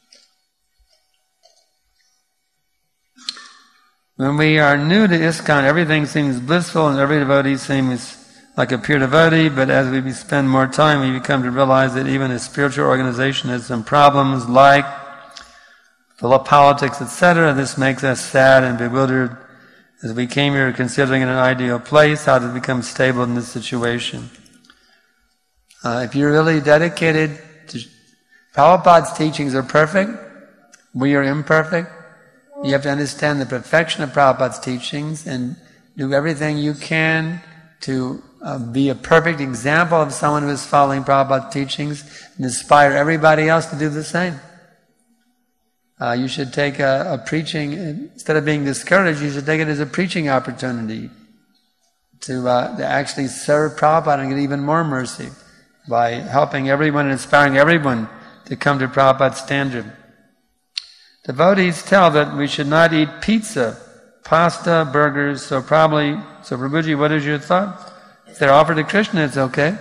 When we are new to ISKCON, everything seems blissful and every devotee seems like a pure devotee, but as we spend more time, we become to realize that even a spiritual organization has some problems like full of politics, et cetera. This makes us sad and bewildered. As we came here considering it an ideal place, how to become stable in this situation. Uh, if you're really dedicated to... Prabhupada's teachings are perfect. We are imperfect. You have to understand the perfection of Prabhupada's teachings and do everything you can to uh, be a perfect example of someone who is following Prabhupada's teachings and inspire everybody else to do the same. Uh, you should take a, a preaching, instead of being discouraged, you should take it as a preaching opportunity to, uh, to actually serve Prabhupada and get even more mercy by helping everyone and inspiring everyone to come to Prabhupada's standard. devotees tell that we should not eat pizza, pasta, burgers, so probably, so Prabhuji, what is your thought? If they're offered to Krishna, it's okay.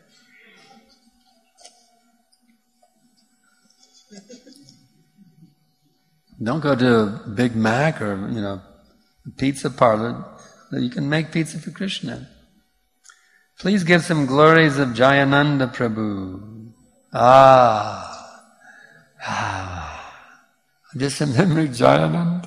Don't go to a Big Mac or, you know, a pizza parlor. You can make pizza for Krishna. Please give some glories of Jayananda Prabhu. Ah. Ah. Just remember Jayananda.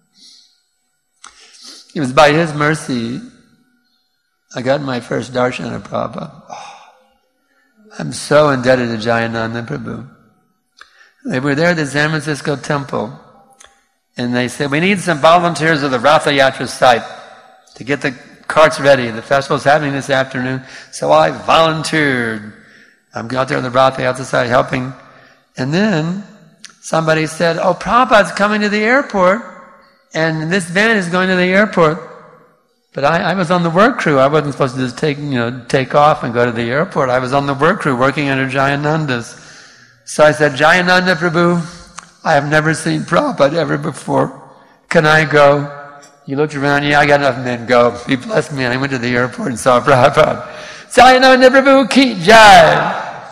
It was by his mercy I got my first darshan of Prabhupada. Oh, I'm so indebted to Jayananda Prabhu. They were there at the San Francisco temple, and they said, we need some volunteers of the Ratha Yatra site to get the carts ready. The festival's happening this afternoon. So I volunteered. I'm out there on the Ratha Yatra site helping. And then somebody said, oh, Prabhupada's coming to the airport, and this van is going to the airport. But I, I was on the work crew. I wasn't supposed to just take, you know, take off and go to the airport. I was on the work crew working under Jayananda's. So I said, Jayananda Prabhu, I have never seen Prabhupada ever before. Can I go? He looked around, yeah, I got enough men, go. He blessed me, and I went to the airport and saw Prabhupada. Jayananda Prabhu ki jai.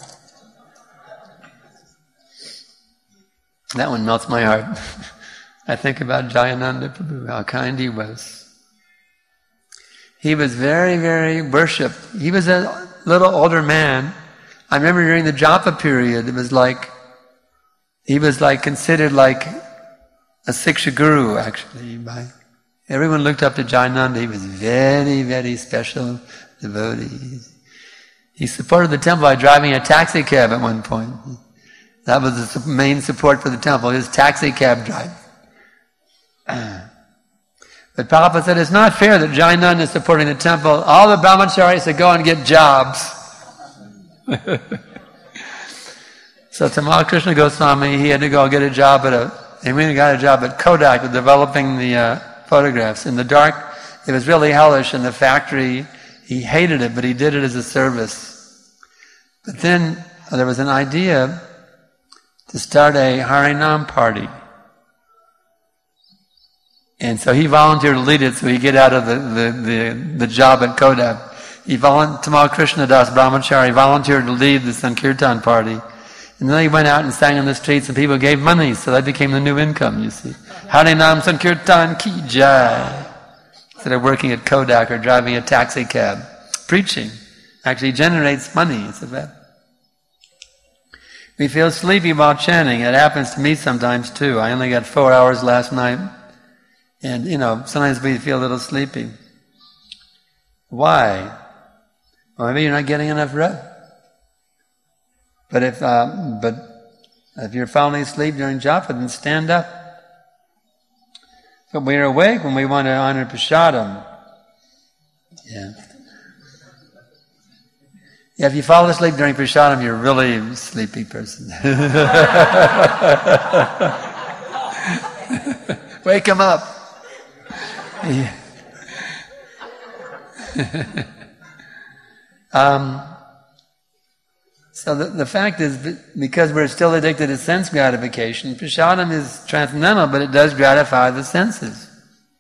That one melts my heart. I think about Jayananda Prabhu, how kind he was. He was very, very worshipped. He was a little older man. I remember during the japa period, it was like, he was like considered like a Siksha Guru, actually. By, everyone looked up to Jayananda. He was very, very special devotee. He supported the temple by driving a taxi cab at one point. That was the main support for the temple, his taxi cab drive. But Prabhupada said, it's not fair that Jayananda is supporting the temple. All the brahmacharis should go and get jobs. So Tamal Krishna Goswami, he had to go get a job at a, he went and got a job at Kodak with developing the uh, photographs. In the dark, it was really hellish in the factory. He hated it, but he did it as a service. But then uh, there was an idea to start a Harinam party. And so he volunteered to lead it so he'd get out of the, the, the, the job at Kodak. He volunteered, Tamal Krishna Das Brahmachari volunteered to lead the Sankirtan party. And then he went out and sang in the streets and people gave money, so that became the new income, you see. Harinam Sankirtan ki jai. Instead of working at Kodak or driving a taxi cab. Preaching actually generates money, it's a bad. We feel sleepy while chanting. It happens to me sometimes too. I only got four hours last night. And, you know, sometimes we feel a little sleepy. Why? Well, maybe you're not getting enough rest. But if, uh, but if you're falling asleep during japa, then stand up. But we're awake when we want to honor prasadam. Yeah. Yeah, if you fall asleep during prasadam, you're really a sleepy person. Wake him up. Yeah. um, so the, the fact is, because we're still addicted to sense gratification, prasadam is transcendental, but it does gratify the senses.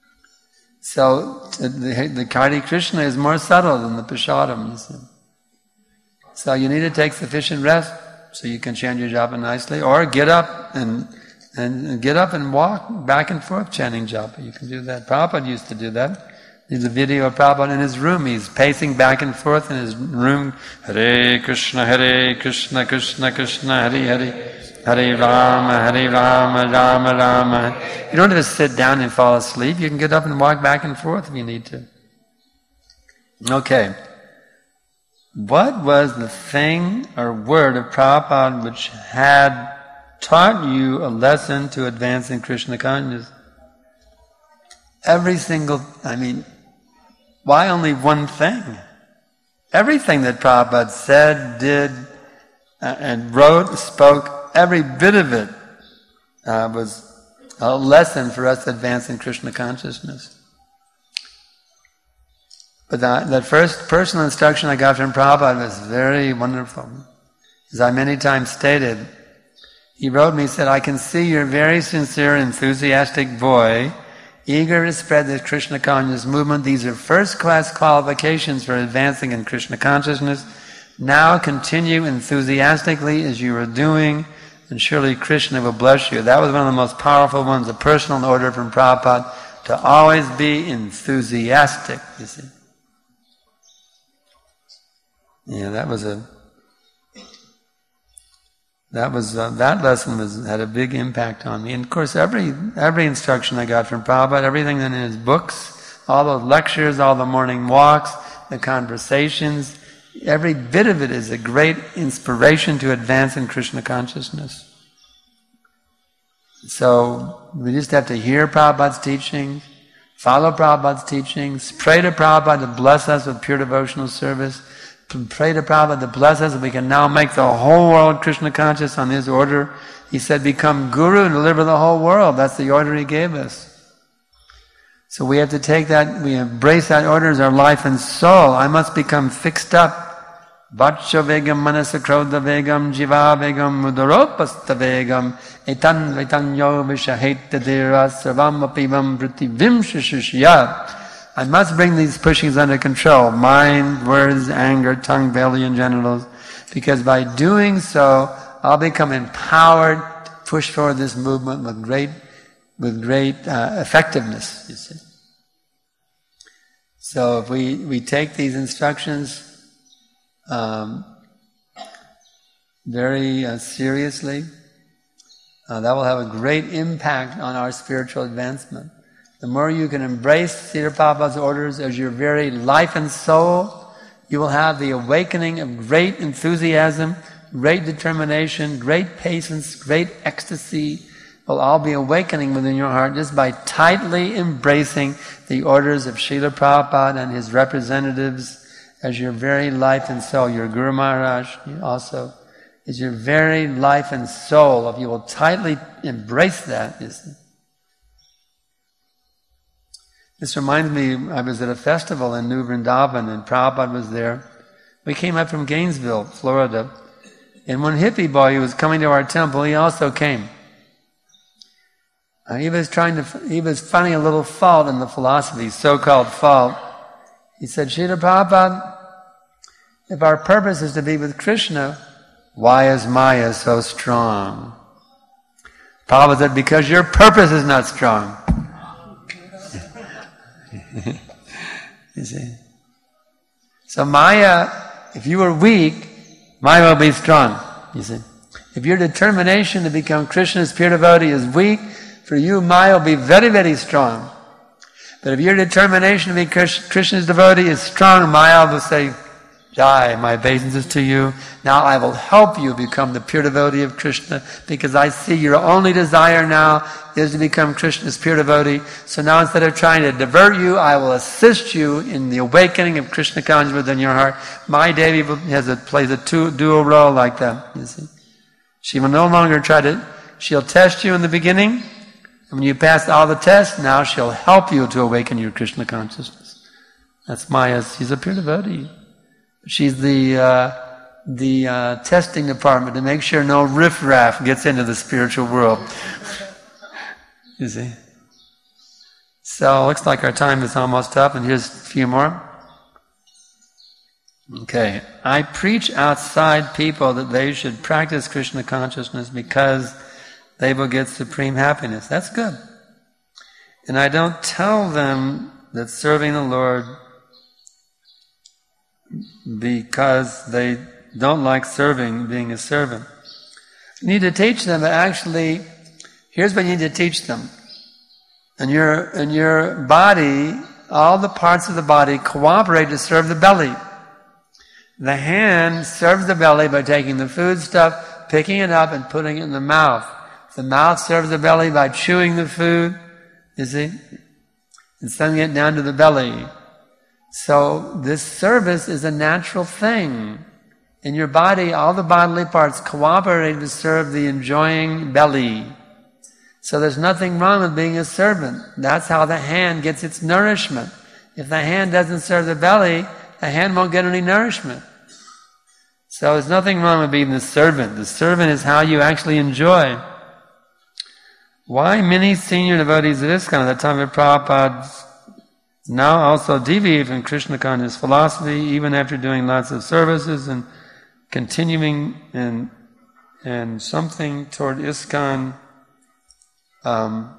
So the, the Kari Krishna is more subtle than the prasadam, you see. So you need to take sufficient rest so you can chant your japa nicely, or get up and and get up and walk back and forth chanting japa. You can do that. Prabhupada used to do that. There's a video of Prabhupada in his room. He's pacing back and forth in his room. Hare Krishna, Hare Krishna, Krishna Krishna, Hare Hare, Hare Rama, Hare Rama, Rama Rama. You don't have to sit down and fall asleep. You can get up and walk back and forth if you need to. Okay. What was the thing or word of Prabhupada which had taught you a lesson to advance in Krishna consciousness? Every single, I mean, why only one thing? Everything that Prabhupada said, did, uh, and wrote, spoke, every bit of it uh, was a lesson for us to advance in Krishna consciousness. But that, that first personal instruction I got from Prabhupada was very wonderful. As I many times stated, he wrote me, he said, I can see you're a very sincere, enthusiastic boy, eager to spread the Krishna consciousness movement. These are first-class qualifications for advancing in Krishna consciousness. Now continue enthusiastically as you are doing, and surely Krishna will bless you. That was one of the most powerful ones, a personal order from Prabhupada, to always be enthusiastic, you see. Yeah, that was a, that was, uh, that lesson was, had a big impact on me. And of course, every, every instruction I got from Prabhupada, everything in his books, all those lectures, all the morning walks, the conversations, every bit of it is a great inspiration to advance in Krishna consciousness. So, we just have to hear Prabhupada's teachings, follow Prabhupada's teachings, pray to Prabhupada to bless us with pure devotional service, pray to Prabhupada to bless us, and we can now make the whole world Krishna conscious on his order. He said, become guru and deliver the whole world. That's the order he gave us. So we have to take that, we embrace that order as our life and soul. I must become fixed up. Vatsya vegam manasa krodha vegam jiva vegam mudaropasta vegam etan vaitanyo vishaheta dera sarvam apivam vritivim shishishya. I must bring these pushings under control, mind, words, anger, tongue, belly, and genitals, because by doing so, I'll become empowered to push forward this movement with great, with great uh, effectiveness, you see. So if we, we take these instructions um, very uh, seriously, uh, that will have a great impact on our spiritual advancement. The more you can embrace Srila Prabhupada's orders as your very life and soul, you will have the awakening of great enthusiasm, great determination, great patience, great ecstasy. Will all be awakening within your heart just by tightly embracing the orders of Srila Prabhupada and his representatives as your very life and soul. Your Guru Maharaj also is your very life and soul. If you will tightly embrace that, you see. This reminds me, I was at a festival in New Vrindavan and Prabhupada was there. We came up from Gainesville, Florida, and one hippie boy who was coming to our temple, he also came. Uh, he was trying to, he was finding a little fault in the philosophy, so-called fault. He said, Srila Prabhupada, if our purpose is to be with Krishna, why is Maya so strong? Prabhupada said, because your purpose is not strong. You see? So Maya, if you are weak, Maya will be strong. You see? If your determination to become Krishna's pure devotee is weak, for you Maya will be very, very strong. But if your determination to be Krishna's devotee is strong, Maya will say, Jai, my obeisances to you. Now I will help you become the pure devotee of Krishna, because I see your only desire now is to become Krishna's pure devotee. So now instead of trying to divert you, I will assist you in the awakening of Krishna consciousness within your heart. My Devi has a, plays a two, dual role like that, you see. She will no longer try to, she'll test you in the beginning, and when you pass all the tests, now she'll help you to awaken your Krishna consciousness. That's Maya. She's a pure devotee. She's the uh, the uh, testing department to make sure no riffraff gets into the spiritual world. You see? So, looks like our time is almost up, and here's a few more. Okay. I preach outside people that they should practice Krishna consciousness because they will get supreme happiness. That's good. And I don't tell them that serving the Lord because they don't like serving, being a servant. You need to teach them, but actually, here's what you need to teach them. In your, in your body, all the parts of the body cooperate to serve the belly. The hand serves the belly by taking the food stuff, picking it up, and putting it in the mouth. The mouth serves the belly by chewing the food, you see, and sending it down to the belly. So this service is a natural thing. In your body, all the bodily parts cooperate to serve the enjoying belly. So there's nothing wrong with being a servant. That's how the hand gets its nourishment. If the hand doesn't serve the belly, the hand won't get any nourishment. So there's nothing wrong with being the servant. The servant is how you actually enjoy. Why many senior devotees of ISKCON at the time of Prabhupada now also deviate from Krishna conscious philosophy, even after doing lots of services and continuing in, in something toward ISKCON. Um,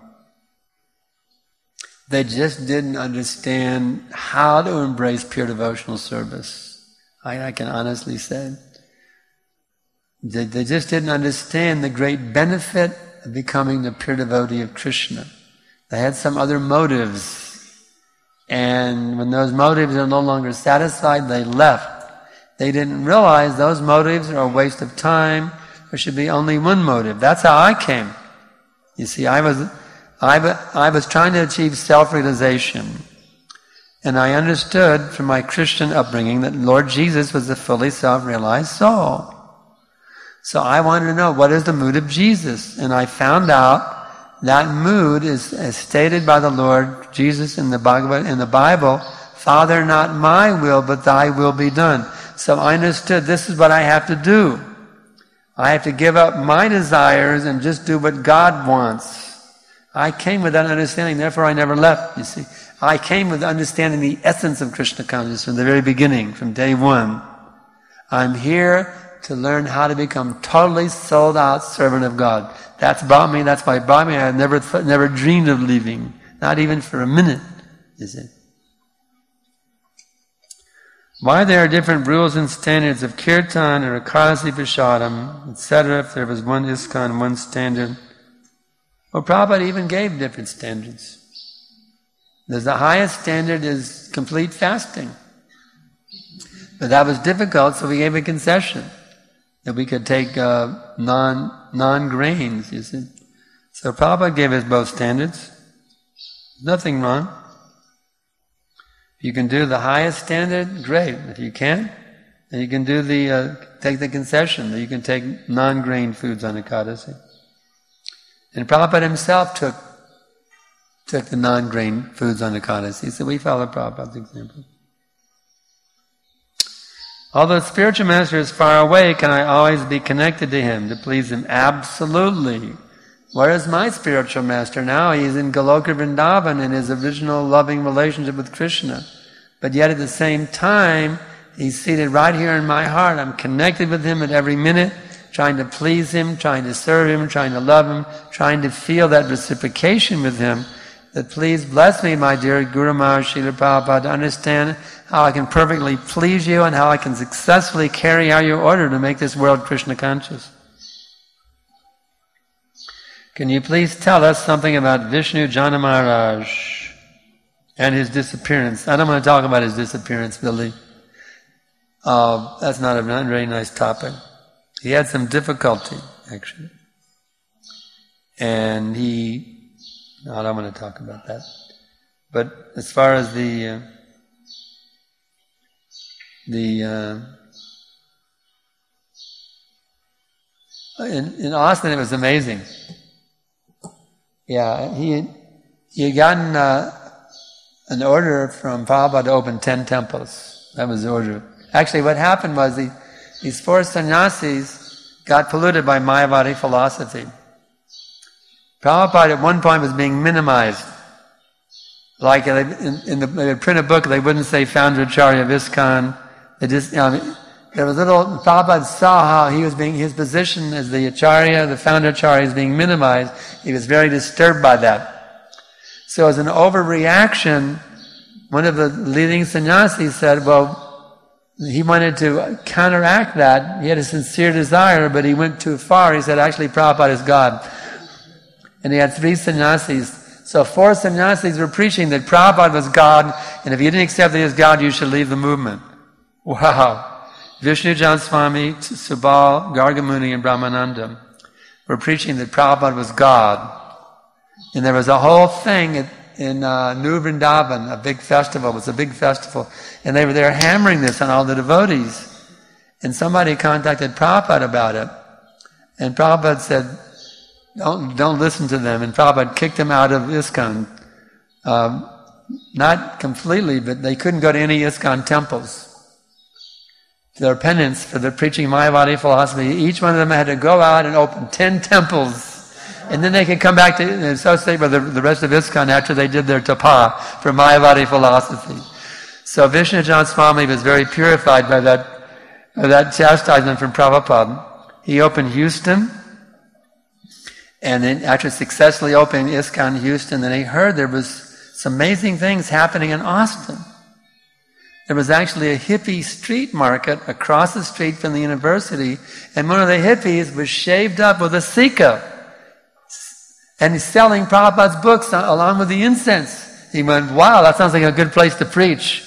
they just didn't understand how to embrace pure devotional service. I, I can honestly say. They, they just didn't understand the great benefit of becoming the pure devotee of Krishna. They had some other motives. And when those motives are no longer satisfied, they left. They didn't realize those motives are a waste of time. There should be only one motive. That's how I came. You see, I was, I, I was trying to achieve self-realization. And I understood from my Christian upbringing that Lord Jesus was a fully self-realized soul. So I wanted to know, what is the mood of Jesus? And I found out that mood is, as stated by the Lord Jesus in the Bhagavad, in the Bible, Father, not my will, but thy will be done. So I understood this is what I have to do. I have to give up my desires and just do what God wants. I came with that understanding, therefore I never left, you see. I came with understanding the essence of Krishna consciousness from the very beginning, from day one. I'm here to learn how to become totally sold out servant of God. That's brought me, that's why it brought me. I never, never dreamed of leaving. Not even for a minute, is it? Why there are different rules and standards of kirtan or Ekadasi Prashadam, et cetera, if there was one ISKCON, one standard. Well, Prabhupada even gave different standards. There's the highest standard is complete fasting. But that was difficult, so we gave a concession. That we could take uh, non, non-grains, you see. So Prabhupada gave us both standards. Nothing wrong. If you can do the highest standard, great. If you can't, then you can do the, uh, take the concession, that you can take non-grain foods on Ekadasi. And Prabhupada himself took, took the non-grain foods on Ekadasi, so we follow Prabhupada's example. Although spiritual master is far away, can I always be connected to him to please him? Absolutely. Where is my spiritual master now? He is in Goloka Vrindavan in his original loving relationship with Krishna. But yet at the same time, he's seated right here in my heart. I'm connected with him at every minute, trying to please him, trying to serve him, trying to love him, trying to feel that reciprocation with him. That please bless me, my dear Guru Maharaj Srila Prabhupada, to understand how I can perfectly please you and how I can successfully carry out your order to make this world Krishna conscious. Can you please tell us something about Vishnu Jana Maharaj and his disappearance? I don't want to talk about his disappearance, really. Uh, that's not a very nice topic. He had some difficulty, actually. And he... No, I don't want to talk about that. But as far as the... Uh, the... Uh, in, in Austin, it was amazing. Yeah, he, he had gotten uh, an order from Prabhupada to open ten temples. That was the order. Actually, what happened was the, these four sannyasis got polluted by Mayavadi philosophy. Prabhupada at one point was being minimized. Like in, in the, they would print a book, they wouldn't say founder Acharya of ISKCON. They just, you know, there was little, Prabhupada saw how he was being, his position as the Acharya, the founder Acharya, is being minimized. He was very disturbed by that. So as an overreaction, one of the leading sannyasis said, well, he wanted to counteract that. He had a sincere desire, but he went too far. He said, actually, Prabhupada is God. And he had three sannyasis. So four sannyasis were preaching that Prabhupada was God, and if you didn't accept that he was God, you should leave the movement. Wow. Vishnu Jan Swami, Subal, Gargamuni, and Brahmananda were preaching that Prabhupada was God. And there was a whole thing at, in uh, New Vrindavan, a big festival. It was a big festival. And they were there hammering this on all the devotees. And somebody contacted Prabhupada about it. And Prabhupada said, don't, don't listen to them. And Prabhupada kicked them out of ISKCON. Um, not completely, but they couldn't go to any ISKCON temples. their penance for their preaching Mayavadi philosophy. Each one of them had to go out and open ten temples, and then they could come back to associate with the, the rest of ISKCON after they did their tapa for Mayavadi philosophy. So Vishnujan Swami was very purified by that, by that chastisement from Prabhupada. He opened Houston, and then after successfully opening ISKCON Houston, then he heard there was some amazing things happening in Austin. There was actually a hippie street market across the street from the university, and one of the hippies was shaved up with a sika, and he's selling Prabhupada's books along with the incense. He went, wow, that sounds like a good place to preach.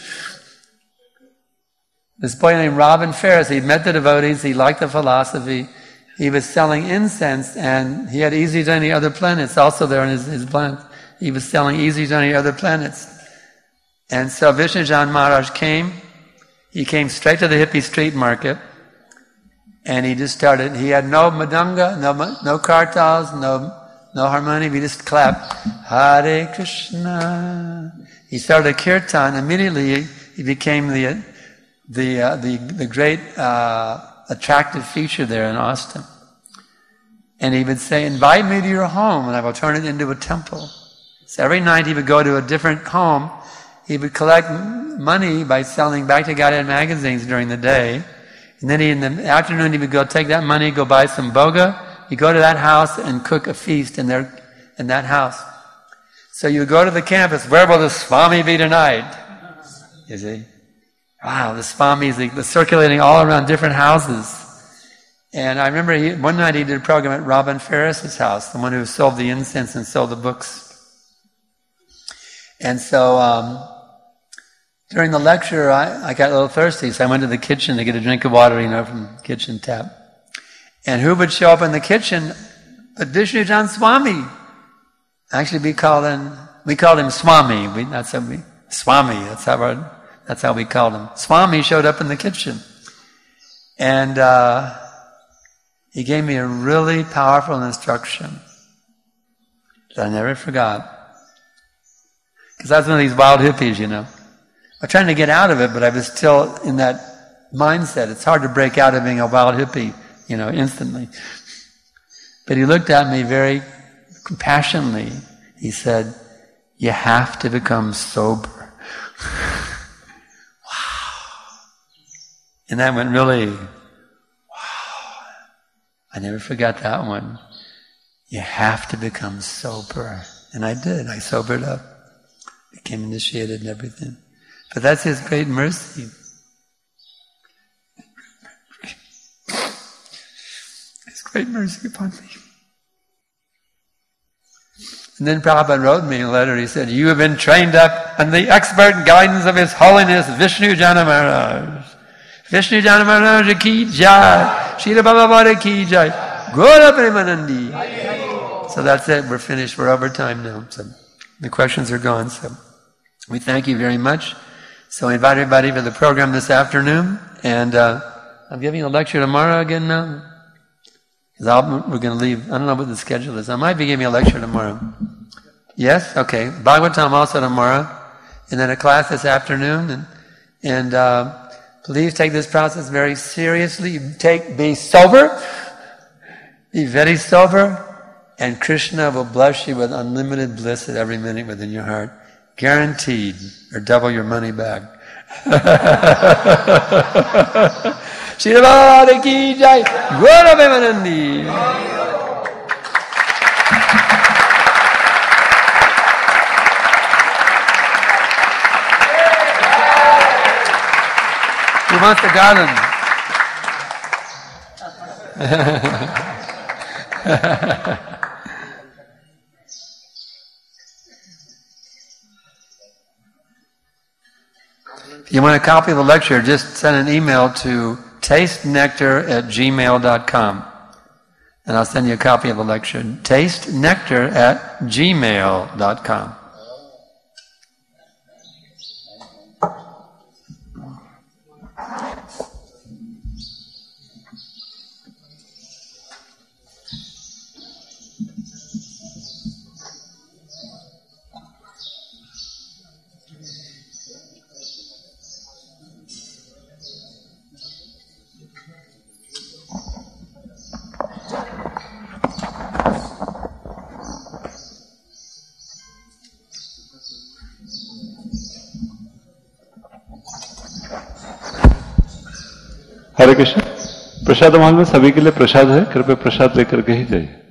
This boy named Robin Ferris, he met the devotees, he liked the philosophy, he was selling incense, and he had Easy Journey Other Planets also there in his, his plant. He was selling Easy Journey Other Planets. And so Vishnujan Maharaj came, he came straight to the hippie street market, and he just started, he had no madanga, no no kartals, no no harmonium, he just clapped, Hare Krishna. He started a kirtan, immediately he became the the uh, the, the great uh, attractive feature there in Austin. And he would say, invite me to your home and I will turn it into a temple. So every night he would go to a different home. He would collect money by selling Bhakti Godhead magazines during the day. And then he, in the afternoon he would go take that money, go buy some boga. He'd go to that house and cook a feast in, their, in that house. So you would go to the campus, where will the Swami be tonight? You see? Wow, the Swami is circulating all around different houses. And I remember he, one night he did a program at Robin Ferris's house, the one who sold the incense and sold the books. And so um, during the lecture, I, I got a little thirsty, so I went to the kitchen to get a drink of water, you know, from the kitchen tap. And who would show up in the kitchen but Vishnujan Swami? Actually, we called him, we called him Swami. We, that's how we, Swami, that's how, our, that's how we called him. Swami showed up in the kitchen. And uh, he gave me a really powerful instruction that I never forgot. Because I was one of these wild hippies, you know. I'm trying to get out of it, but I was still in that mindset. It's hard to break out of being a wild hippie, you know, instantly. But he looked at me very compassionately. He said, you have to become sober. Wow. And that went really, wow. I never forgot that one. You have to become sober. And I did. I sobered up. Became initiated and everything. But that's His great mercy. His great mercy upon me. And then Prabhupada wrote me a letter. He said, you have been trained up under the expert guidance of His Holiness Vishnujan Maharaj. Vishnujan Maharaj ki jai. Srila Prabhupada ki jai. Gaura Premanandi. So that's it. We're finished. We're over time now. So the questions are gone. So we thank you very much. So I invite everybody for the program this afternoon. And uh, I'm giving a lecture tomorrow again now. Because we're going to leave. I don't know what the schedule is. I might be giving a lecture tomorrow. Yes? Okay. Bhagavatam also tomorrow. And then a class this afternoon. And, and uh, please take this process very seriously. Take, be sober. Be very sober. And Krishna will bless you with unlimited bliss at every minute within your heart. Guaranteed. Or double your money back. Srila Prabhupada ki jai. Gaura Premanandi. Who wants the garland? If you want a copy of the lecture, just send an email to taste nectar at gmail dot com. And I'll send you a copy of the lecture. taste nectar at gmail dot com. हरे कृष्ण। प्रसाद महल में सभी के लिए प्रसाद है, कृपया प्रसाद लेकर के ही जाइए।